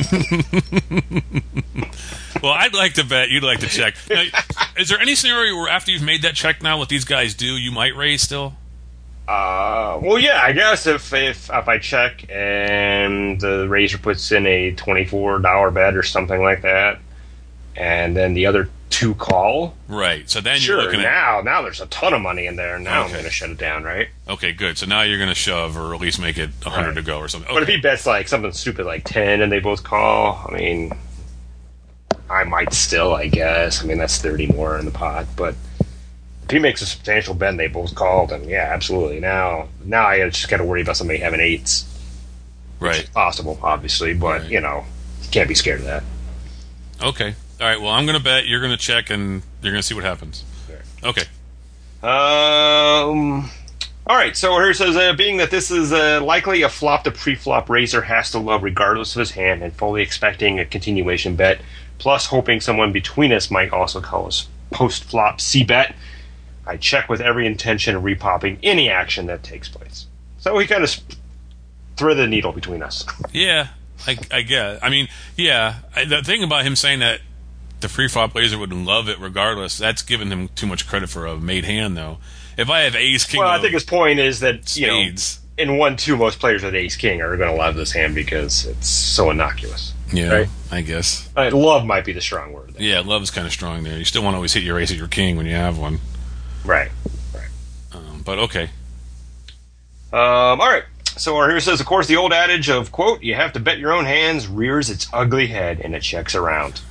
you. Well, I'd like to bet you'd like to check. Now, is there any scenario where after you've made that check now, what these guys do, you might raise still? Uh, well, yeah, I guess if, if if I check and the raiser puts in a twenty-four dollar bet or something like that, and then the other two call, right? So then sure, you're looking at now now there's a ton of money in there. Now Okay. I'm going to shut it down, right? okay, good. So now you're going to shove or at least make it a hundred Right. to go or something. But if Okay. he bets like something stupid like ten and they both call, I mean, I might still, I guess. I mean, that's thirty more in the pot, but. If he makes a substantial bet and they both call, then yeah, absolutely. Now, now I just got to worry about somebody having eights. Right. Possible, obviously, but Right. you know, you can't be scared of that. Okay. All right. Well, I'm going to bet. You're going to check, and you're going to see what happens. Okay. Um. All right. So here it says, uh, being that this is uh, likely a flop, the pre-flop raiser has to love regardless of his hand, and fully expecting a continuation bet, plus hoping someone between us might also call us post-flop c-bet. I check with every intention of repopping any action that takes place. So we kind of sp- thread the needle between us. Yeah, I, I get. I mean, yeah. I, the thing about him saying that the pre-flop laser would love it regardless, that's giving him too much credit for a made hand, though. If I have ace king, Well, I of think his point is that, you know, spades, in one two, most players with ace king are going to love this hand because it's so innocuous. yeah, right. I guess. Uh, love might be the strong word there. Yeah, love's kind of strong there. You still want to always hit your ace at your king when you have one. Right. Right. Um, but okay. Um, all right. So here it says, of course, the old adage of, quote, you have to bet your own hands rears its ugly head and it checks around.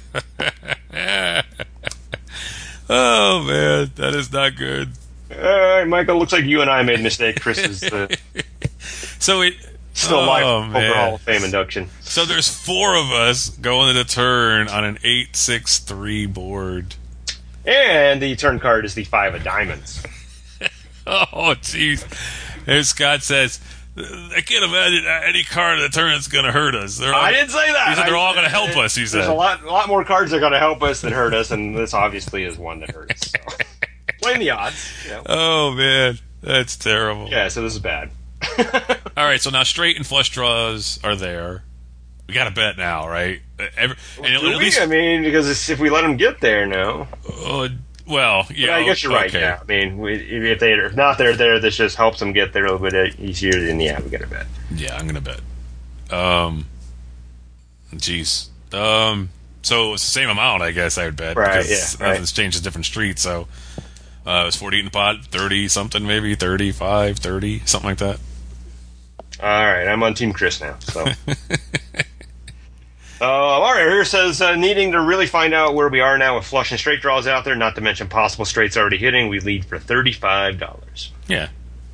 Oh, man, that is not good. All right, Michael, looks like you and I made a mistake. Chris is uh, So it still oh, live Poker man. Hall of Fame induction. So there's four of us going to the turn on an eight six three board. And the turn card is the five of diamonds. Oh, jeez. As Scott says, I can't imagine any card in the turn that's going to hurt us. They're all, I didn't say that. He said they're I- all going to help us, he There's said. a lot, a lot more cards that are going to help us than hurt us, and this obviously is one that hurts. So. Blame the odds. You know. Oh, man. That's terrible. Yeah, so this is bad. All right, so now straight and flush draws are there. We got to bet now, right? Uh, Every, and Do at we? least, I mean, because it's, if we let them get there now. uh, well, yeah. But I guess you're right. okay. Yeah, I mean, we, if they if not they're there, this just helps them get there a little bit easier. Then yeah, we got to bet. Yeah, I'm gonna bet. Um, jeez. Um, so it's the same amount, I guess I would bet. Right, Because yeah, right. nothing's changed, a different street. So uh, it was forty-eight in the pot, thirty something, maybe thirty-five, thirty, something like that. All right, I'm on Team Chris now. So Uh, all right, here says, uh, needing to really find out where we are now with flush and straight draws out there, not to mention possible straights already hitting, we lead for thirty-five dollars. Yeah.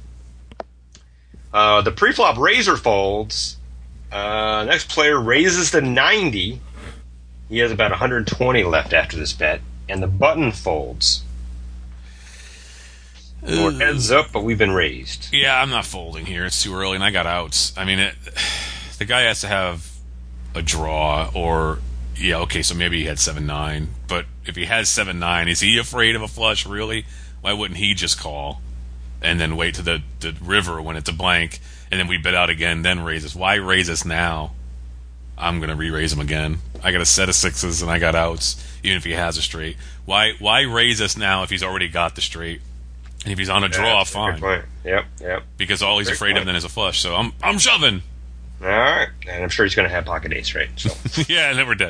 Uh, the preflop razor folds. Uh, next player raises to ninety. He has about one hundred twenty left after this bet. And the button folds. We're heads up, but we've been raised. Yeah, I'm not folding here. It's too early, and I got outs. I mean, it, the guy has to have a draw, or yeah, okay, so maybe he had seven nine. But if he has seven nine, is he afraid of a flush? Really? Why wouldn't he just call and then wait to the, the river when it's a blank, and then we bet out again, then raise us? Why raise us now? I'm gonna re-raise him again. I got a set of sixes and I got outs, even if he has a straight. Why why raise us now if he's already got the straight? And if he's on a draw, Yeah, fine. good point. Yep, yep. Because all he's Great afraid point. of then is a flush. So I'm I'm shoving. All right, and I'm sure he's going to have pocket ace, right? So, Yeah, and then we're dead.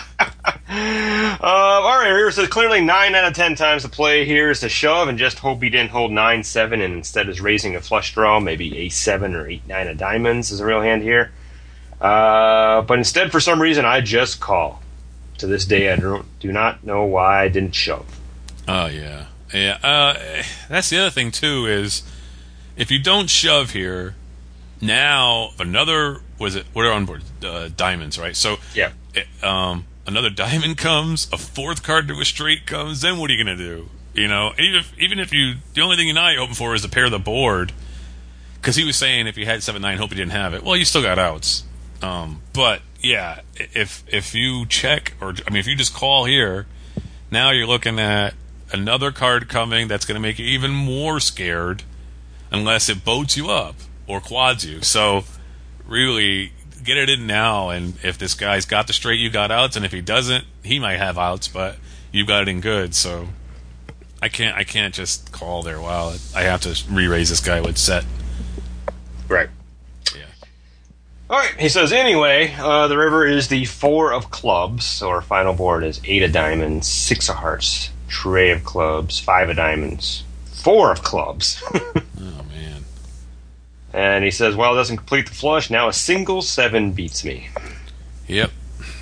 uh, all right. Here it says clearly nine out of ten times the play here is to shove, and just hope he didn't hold nine seven, and instead is raising a flush draw, maybe ace seven or eight nine of diamonds is a real hand here. Uh, but instead, for some reason, I just call. To this day, I don't, do not know why I didn't shove. Oh yeah, yeah. Uh, that's the other thing too is if you don't shove here, now another was it? What are on board? Uh, diamonds, right? So Yeah. it, um, another diamond comes, a fourth card to a straight comes. Then what are you gonna do? You know, even if, even if you, the only thing you're not hoping for is to pair the board, because he was saying if you had seven nine, hope you didn't have it. Well, you still got outs. Um, but yeah, if if you check, or I mean, if you just call here, now you're looking at another card coming that's going to make you even more scared, unless it boats you up or quads you. So really, get it in now. And if this guy's got the straight, you got outs, and if he doesn't, he might have outs, but you got it in good. So I can't I can't just call there. Wow, I have to re-raise this guy with set. Right. Yeah. All right, he says, anyway, uh, the river is the four of clubs, so our final board is eight of diamonds, six of hearts, tray of clubs, five of diamonds, four of clubs. Oh man. And he says, well, it doesn't complete the flush, now a single seven beats me. Yep.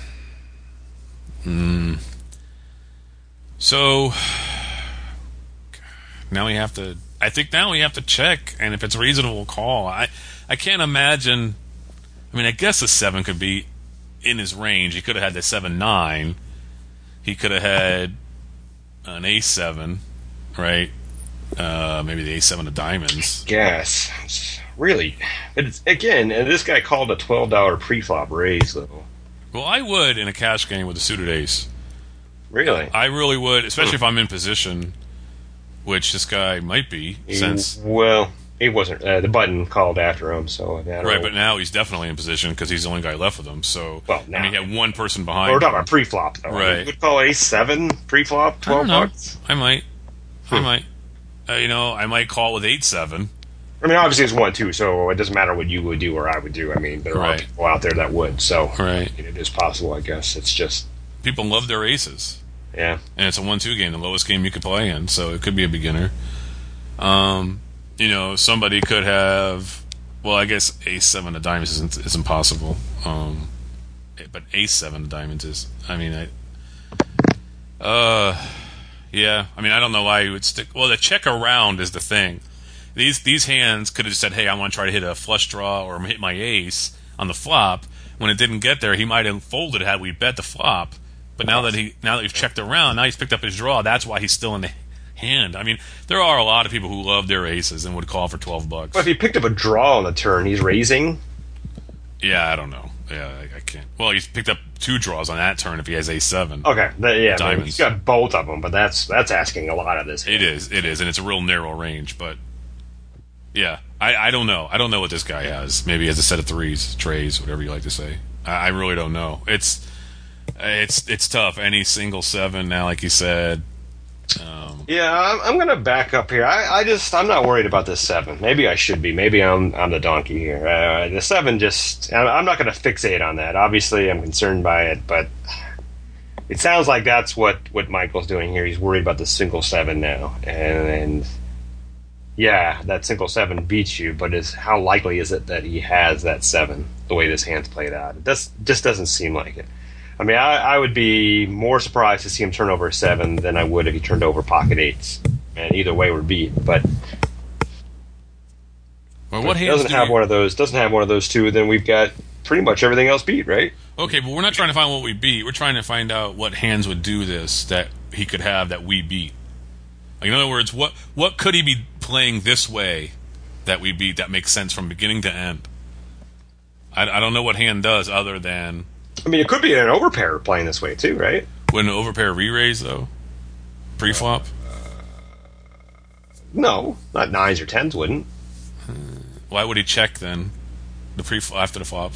Hmm. So now we have to. I think now we have to check, and if it's reasonable, call. I I can't imagine. I mean, I guess a seven could be in his range. He could have had the seven nine. He could have had an ace seven, right? Uh, maybe the ace seven of diamonds. Yes. It's really. It's, again, and this guy called a twelve dollar preflop raise, though. Well, I would in a cash game with a suited ace. Really? I really would, especially if I'm in position, which this guy might be, He- since well, he wasn't. Uh, the button called after him, so I don't right. know. But now he's definitely in position because he's the only guy left with him. So Well, I now- mean, he had one person behind. We're him. talking about pre-flop, though. Right. You would call ace seven pre-flop, I don't twelve know. bucks? I might. I Hmm. might. Uh, you know, I might call with eight seven. I mean, obviously it's one, two, so it doesn't matter what you would do or I would do. I mean, there are Right. people out there that would, so Right. it is possible, I guess. It's just, People love their aces, yeah. and it's a one-two game, the lowest game you could play in. So it could be a beginner. Um, you know, somebody could have. Well, I guess ace seven of diamonds isn't is impossible. Um, but ace seven of diamonds is. I mean, I. Uh, yeah. I mean, I don't know why you would stick. Well, the check around is the thing. These these hands could have said, "Hey, I want to try to hit a flush draw or hit my ace on the flop." When it didn't get there, he might have folded had we bet the flop. But now that he now that we've checked around, now he's picked up his draw. That's why he's still in the hand. I mean, there are a lot of people who love their aces and would call for twelve bucks. But if he picked up a draw on the turn, he's raising. Yeah, I don't know. Yeah, I, I can't. Well, he's picked up two draws on that turn if he has ace seven. Okay, that, yeah, Diamonds. he's got both of them, but that's that's asking a lot of this. It is, it is, and it's a real narrow range. But yeah, I, I don't know. I don't know what this guy has. Maybe he has a set of threes, trays, whatever you like to say. I, I really don't know. It's it's it's tough. Any single seven now, like you said. Um, Yeah, I'm, I'm going to back up here. I, I just I'm not worried about this seven. Maybe I should be. Maybe I'm I'm the donkey here. Uh, the seven just I'm I'm not going to fixate on that. Obviously, I'm concerned by it, but it sounds like that's what what Michael's doing here. He's worried about the single seven now, and, and yeah, that single seven beats you, but is how likely is it that he has that seven, the way this hand's played out? It does, just doesn't seem like it. I mean, I, I would be more surprised to see him turn over a seven than I would if he turned over pocket eights. And either way would beat, but... Well, what hands doesn't do have you- one of those, doesn't have one of those two, then we've got pretty much everything else beat, right? Okay, but we're not trying to find what we beat. We're trying to find out what hands would do this that he could have that we beat. Like, in other words, what what could he be playing this way that we beat that makes sense from beginning to end? I, I don't know what hand does other than... I mean, it could be an overpair playing this way, too, right? Wouldn't an overpair re-raise, though? Pre-flop? No, not nines or tens wouldn't. Why would he check, then, the pre after the flop?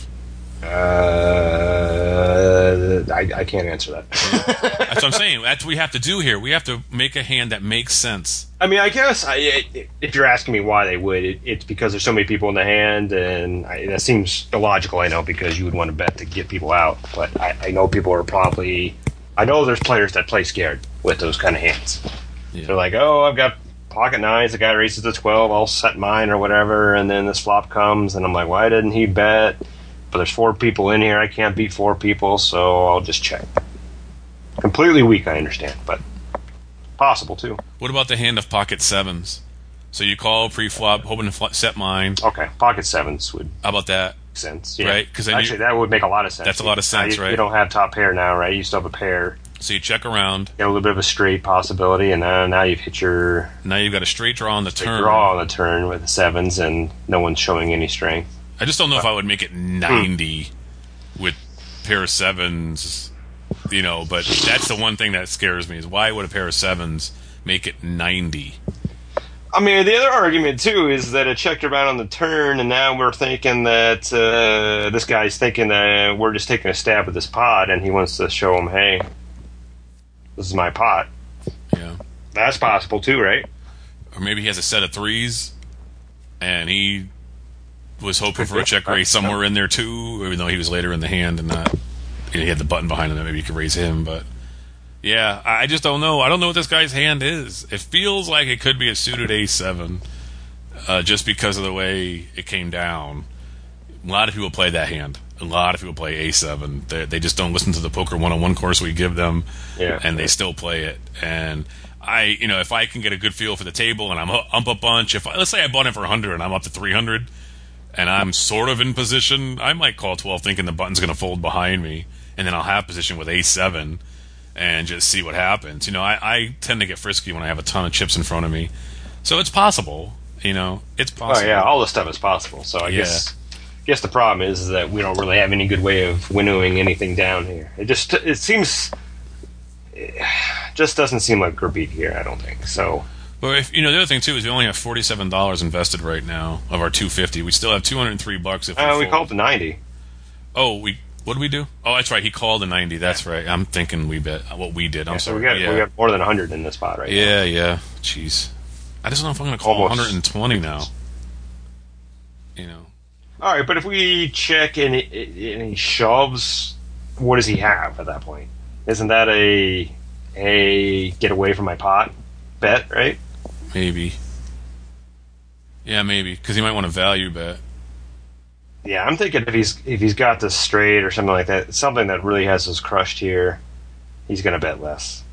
Uh, I, I can't answer that. That's what I'm saying. That's what we have to do here. We have to make a hand that makes sense. I mean, I guess I, if you're asking me why they would, it, it's because there's so many people in the hand, and I, that seems illogical, I know, because you would want to bet to get people out. But I, I know people are probably... I know there's players that play scared with those kind of hands. Yeah. They're like, oh, I've got pocket nines, the guy raises to twelve, I'll set mine or whatever, and then this flop comes, and I'm like, why didn't he bet? But there's four people in here, I can't beat four people, so I'll just check. Completely weak, I understand, but possible, too. What about the hand of pocket sevens? So you call pre-flop, hoping to fl- set mine. Okay, pocket sevens would How about that? make sense. Yeah. Right, 'cause then Actually, you- that would make a lot of sense. That's a lot of sense, Now you, right? You don't have top pair now, right? You still have a pair. So you check around. Get a little bit of a straight possibility, and now, now you've hit your Now you've got a straight draw on the big turn. draw on the turn with the sevens, and no one's showing any strength. I just don't know if I would make it ninety with pair of sevens, you know, but that's the one thing that scares me is why would a pair of sevens make it ninety? I mean, the other argument, too, is that it checked around on the turn, and now we're thinking that uh, this guy's thinking that we're just taking a stab at this pot, and he wants to show him, hey, this is my pot. Yeah. That's possible, too, right? Or maybe he has a set of threes and he was hoping for a check raise somewhere in there too, even though he was later in the hand and not, you know, he had the button behind him that maybe you could raise him, but yeah, I just don't know. I don't know what this guy's hand is. It feels like it could be a suited A seven, uh, just because of the way it came down. A lot of people play that hand. A lot of people play A seven. They, they just don't listen to the Poker one oh one course we give them, Yeah. and they still play it. And I, you know, if I can get a good feel for the table and I'm up a bunch, if I, let's say I bought it for one hundred and I'm up to three hundred, and I'm sort of in position, I might call twelve thinking the button's going to fold behind me, and then I'll have position with A seven and just see what happens. You know, I, I tend to get frisky when I have a ton of chips in front of me. So it's possible, you know, it's Oh, possible. yeah, all this stuff is possible. So I Yeah. guess guess the problem is that we don't really have any good way of winnowing anything down here. It just it seems it just doesn't seem like we're beat here, I don't think. So But if you know, the other thing too is we only have forty-seven dollars invested right now of our two fifty. We still have two hundred three bucks if uh, we fold. called the ninety. Oh, we what did we do? Oh, that's right. He called a ninety. That's right. I'm thinking we bet what we did. I'm Yeah, so sorry. we got yeah. we got more than one hundred in this spot right now. yeah, yeah. Jeez, I just don't know if I'm going to call Almost. one hundred twenty now. You know, All right, but if we check and he, and he shoves, what does he have at that point? Isn't that a a get away from my pot bet, right? maybe. Yeah, maybe because he might want to value bet. Yeah, I'm thinking if he's if he's got this straight or something like that, something that really has us crushed here, he's going to bet less.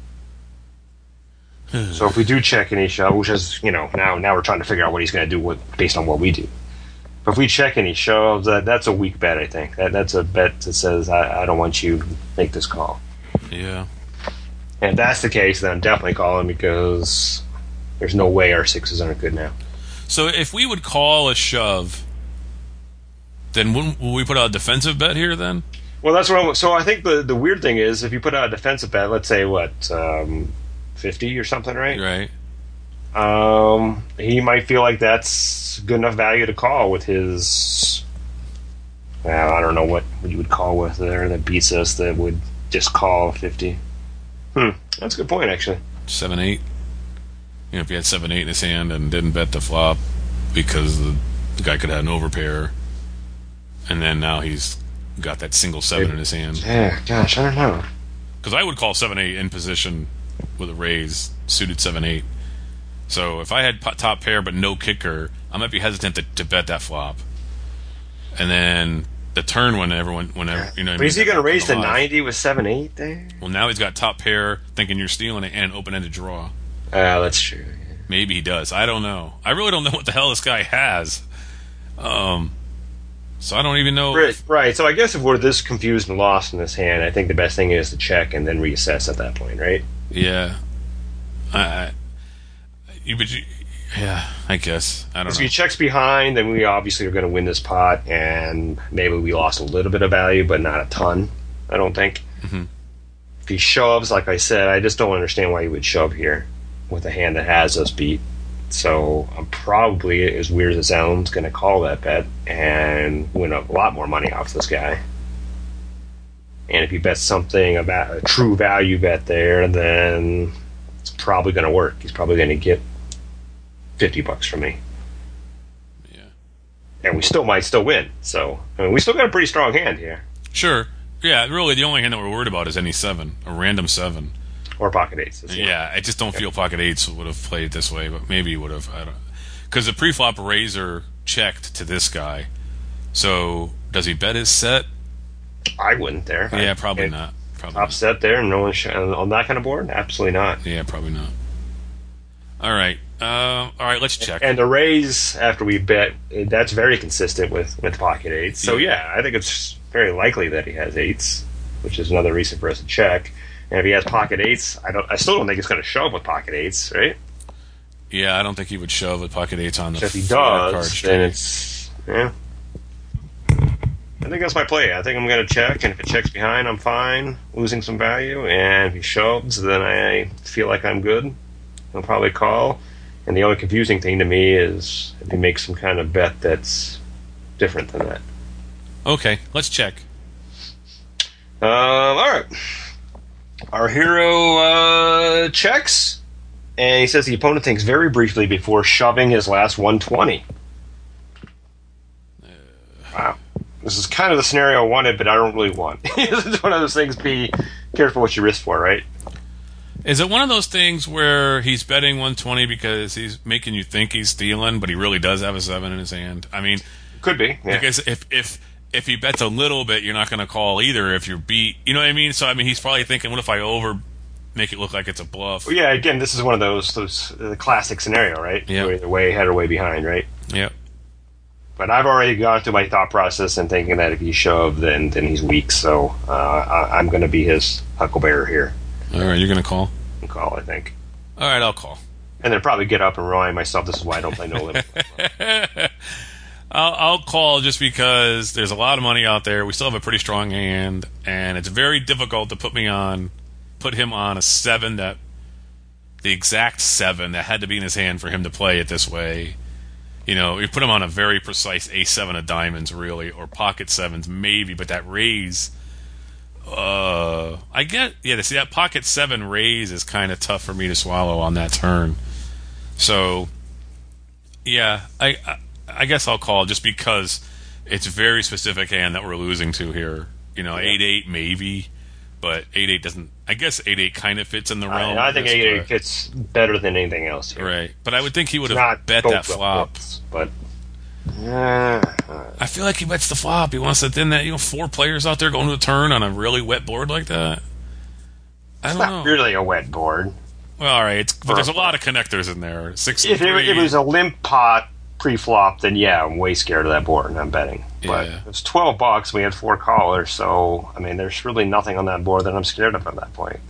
So if we do check and he shove, which is you know now now we're trying to figure out what he's going to do with, based on what we do. But if we check and he shoves, that that's a weak bet. I think that that's a bet that says I, I don't want you to make this call. Yeah. And if that's the case, then I'm definitely calling because there's no way our sixes aren't good now. So if we would call a shove, then wouldn't will we put out a defensive bet here then? Well, that's what I'm, so I think the the weird thing is if you put out a defensive bet, let's say what um, fifty or something, right? Right. Um, he might feel like that's good enough value to call with his. Well, I don't know what you would call with there that beats us that would just call fifty. Hmm, that's a good point actually. Seven eight. You know, if he had seven eight in his hand and didn't bet the flop because the, the guy could have an overpair, and then now he's got that single seven in his hand. Yeah, gosh, I don't know. Because I would call seven eight in position with a raise, suited seven eight. So if I had po- top pair but no kicker, I might be hesitant to, to bet that flop. And then the turn when everyone, whenever you know, But is he going to raise to live. ninety with seven eight there? Well, now he's got top pair, thinking you're stealing it, and open ended draw. Uh, that's true. Maybe he does. I don't know. I really don't know what the hell this guy has. Um, so I don't even know. Right, right. So I guess if we're this confused and lost in this hand, I think the best thing is to check and then reassess at that point, right? Yeah. I. I you, but you, yeah, I guess. I don't If know. he checks behind, then we obviously are going to win this pot, and maybe we lost a little bit of value, but not a ton, I don't think. Mm-hmm. If he shoves, like I said, I just don't understand why he would shove here with a hand that has us beat. So I'm probably, as weird as it sounds, going to call that bet and win a lot more money off this guy. And if he bets something about a true value bet there, then it's probably going to work. He's probably going to get fifty bucks from me. Yeah. And we still might still win. So, I mean, we still got a pretty strong hand here. Sure. Yeah, really, the only hand that we're worried about is any seven, a random seven. Or pocket eights. as well. Yeah, I just don't feel pocket eights would have played this way, but maybe he would have. I don't. Because the preflop razor checked to this guy. So does he bet his set? I wouldn't there. Yeah, I- probably and not. Probably Top not. set there, and no one sh- on that kind of board? Absolutely not. Yeah, probably not. All right. Uh, all right, let's check. And the raise after we bet, that's very consistent with, with pocket eights. So, Yeah. yeah, I think it's very likely that he has eights, which is another reason for us to check. And if he has pocket eights, I don't. I still don't think it's going to show up with pocket eights, right? Yeah, I don't think he would shove with pocket eights on the So if he four card does, straight. then it's yeah. I think that's my play. I think I'm going to check, and if it checks behind, I'm fine, losing some value. And if he shoves, then I feel like I'm good. He'll probably call. And the only confusing thing to me is if he makes some kind of bet that's different than that. Okay, let's check. Um, all right. Our hero uh, checks, and he says the opponent thinks very briefly before shoving his last one twenty. Wow. This is kind of the scenario I wanted, but I don't really want. It's one of those things, be careful what you risk for, right? Is it one of those things where he's betting one twenty because he's making you think he's stealing, but he really does have a seven in his hand? I mean, Could be. Yeah. because if if if he bets a little bit, you're not going to call either if you're beat. You know what I mean? So I mean, he's probably thinking, what if I over make it look like it's a bluff? Well, yeah, again, this is one of those, those uh, classic scenario, right? Yeah. We're either way ahead or way behind, right? Yep. But I've already gone through my thought process and thinking that if he shoved, then then he's weak. So uh, I, I'm going to be his hucklebearer here All right, you're going to call. and call, I think. All right, I'll call. And then probably get up and remind myself this is why I don't play no limit. I'll, I'll call just because there's a lot of money out there. We still have a pretty strong hand, and it's very difficult to put me on, put him on a seven that, the exact seven that had to be in his hand for him to play it this way. You know, you put him on a very precise ace seven of diamonds, really, or pocket sevens, maybe, but that raise, uh, I get, yeah, to see that pocket seven raise is kind of tough for me to swallow on that turn. So, yeah, I, I, I guess I'll call just because it's a very specific hand that we're losing to here. You know, eight eight maybe, but eight eight doesn't. I guess eight eight kind of fits in the realm. I, I of think this, eight eight but- fits better than anything else here. right. But I would think he would It's have not bet both that the flop. flips, but uh, I feel like he bets the flop. He wants to then that you know four players out there going to a turn on a really wet board like that. I it's don't not know. really a wet board. Well, all right, it's, but there's a lot of connectors in there. Six and If it, three. if it was a limp pot pre-flop, then yeah, I'm way scared of that board, and I'm betting. But Yeah. it's twelve bucks. We had four callers, so I mean, there's really nothing on that board that I'm scared of at that point.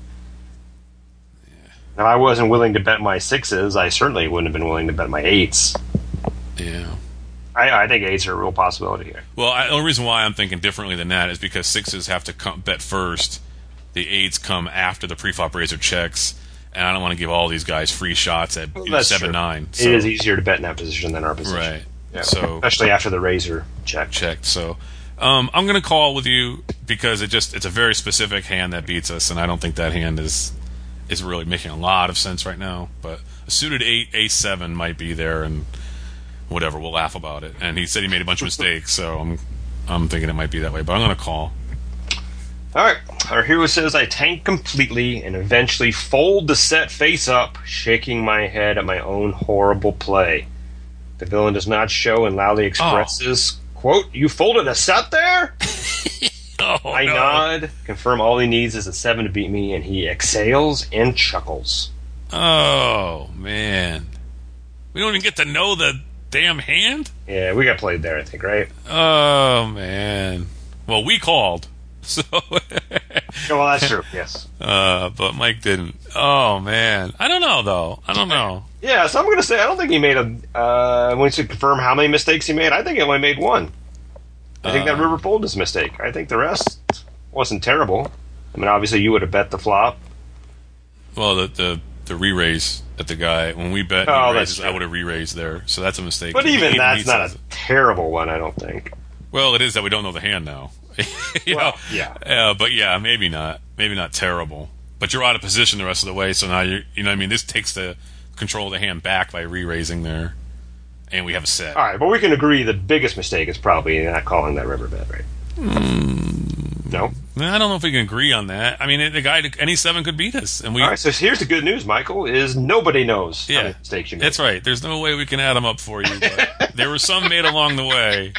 If I wasn't willing to bet my sixes, I certainly wouldn't have been willing to bet my eights. yeah. I, I think eights are a real possibility here. Well, I, the only reason why I'm thinking differently than that is because sixes have to come, bet first. The eights come after the preflop razor checks, and I don't want to give all these guys free shots at you know, That's seven true. nine. It is easier to bet in that position than our position. Right. Yeah. So Especially after the razor check. checked. So um, I'm going to call with you because it just it's a very specific hand that beats us, and I don't think that hand is is really making a lot of sense right now. But a suited eight, ace seven might be there, and whatever, we'll laugh about it. And he said he made a bunch of mistakes, so I'm I'm thinking it might be that way. But I'm going to call. Alright, our hero says, I tank completely and eventually fold the set face up, shaking my head at my own horrible play. The villain does not show and loudly expresses, oh. quote, you folded a set there? oh, I no. nod, confirm all he needs is a seven to beat me, and he exhales and chuckles. Oh, man. We don't even get to know the damn hand? Yeah, we got played there, I think, right? Oh, man. Well, we called. So, well, that's true. Yes, uh, but Mike didn't. Oh man, I don't know though. I don't know. Yeah, so I'm going to say I don't think he made a. Uh, once you confirm how many mistakes he made, I think he only made one. I think uh, that river fold is a mistake. I think the rest wasn't terrible. I mean, obviously you would have bet the flop. Well, the the, the re-raise at the guy when we bet, oh, raises, I would have re-raised there, so that's a mistake. But even he, that's he not a it. terrible one, I don't think. Well, it is that we don't know the hand now. you well, know? yeah, uh, but yeah, maybe not, maybe not terrible. But you're out of position the rest of the way, so now you you know what I mean. This takes the control of the hand back by re-raising there, and we have a set. All right, but we can agree the biggest mistake is probably not calling that river bet, right? Mm, no, I don't know if we can agree on that. I mean, the guy, any seven could beat us, and we. All right, so here's the good news, Michael: is nobody knows yeah, how many mistakes you made. That's right. There's no way we can add them up for you. But there were some made along the way.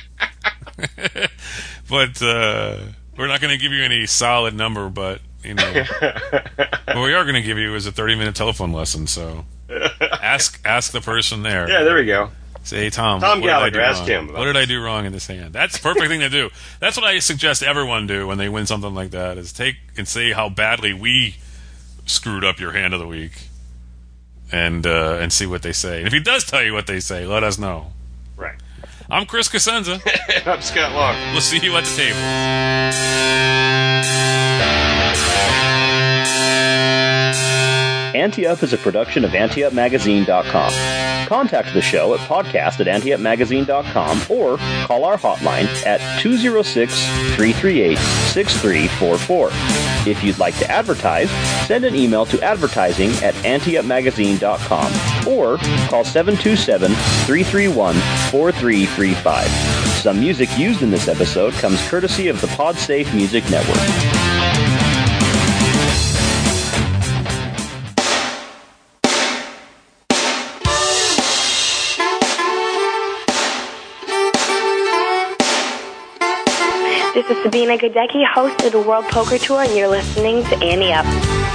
But uh, we're not going to give you any solid number, but, you know, what we are going to give you is a thirty-minute telephone lesson, so ask ask the person there. Yeah, there we go. Say, hey, Tom, Tom what Gallagher, did I do ask wrong? him. What did I do wrong in this hand? That's the perfect thing to do. That's what I suggest everyone do when they win something like that, is take and say how badly we screwed up your hand of the week and, uh, and see what they say. And if he does tell you what they say, let us know. Right. I'm Chris Cosenza. I'm Scott Long. We'll see you at the table. Ante Up is a production of ante up magazine dot com. Contact the show at podcast at ante up magazine dot com or call our hotline at two oh six, three three eight, six three four four. If you'd like to advertise, send an email to advertising at ante up magazine dot com or call seven two seven, three three one, four three three five. Some music used in this episode comes courtesy of the PodSafe Music Network. This is Sabina Gadecki, host of the World Poker Tour, and you're listening to Ante Up.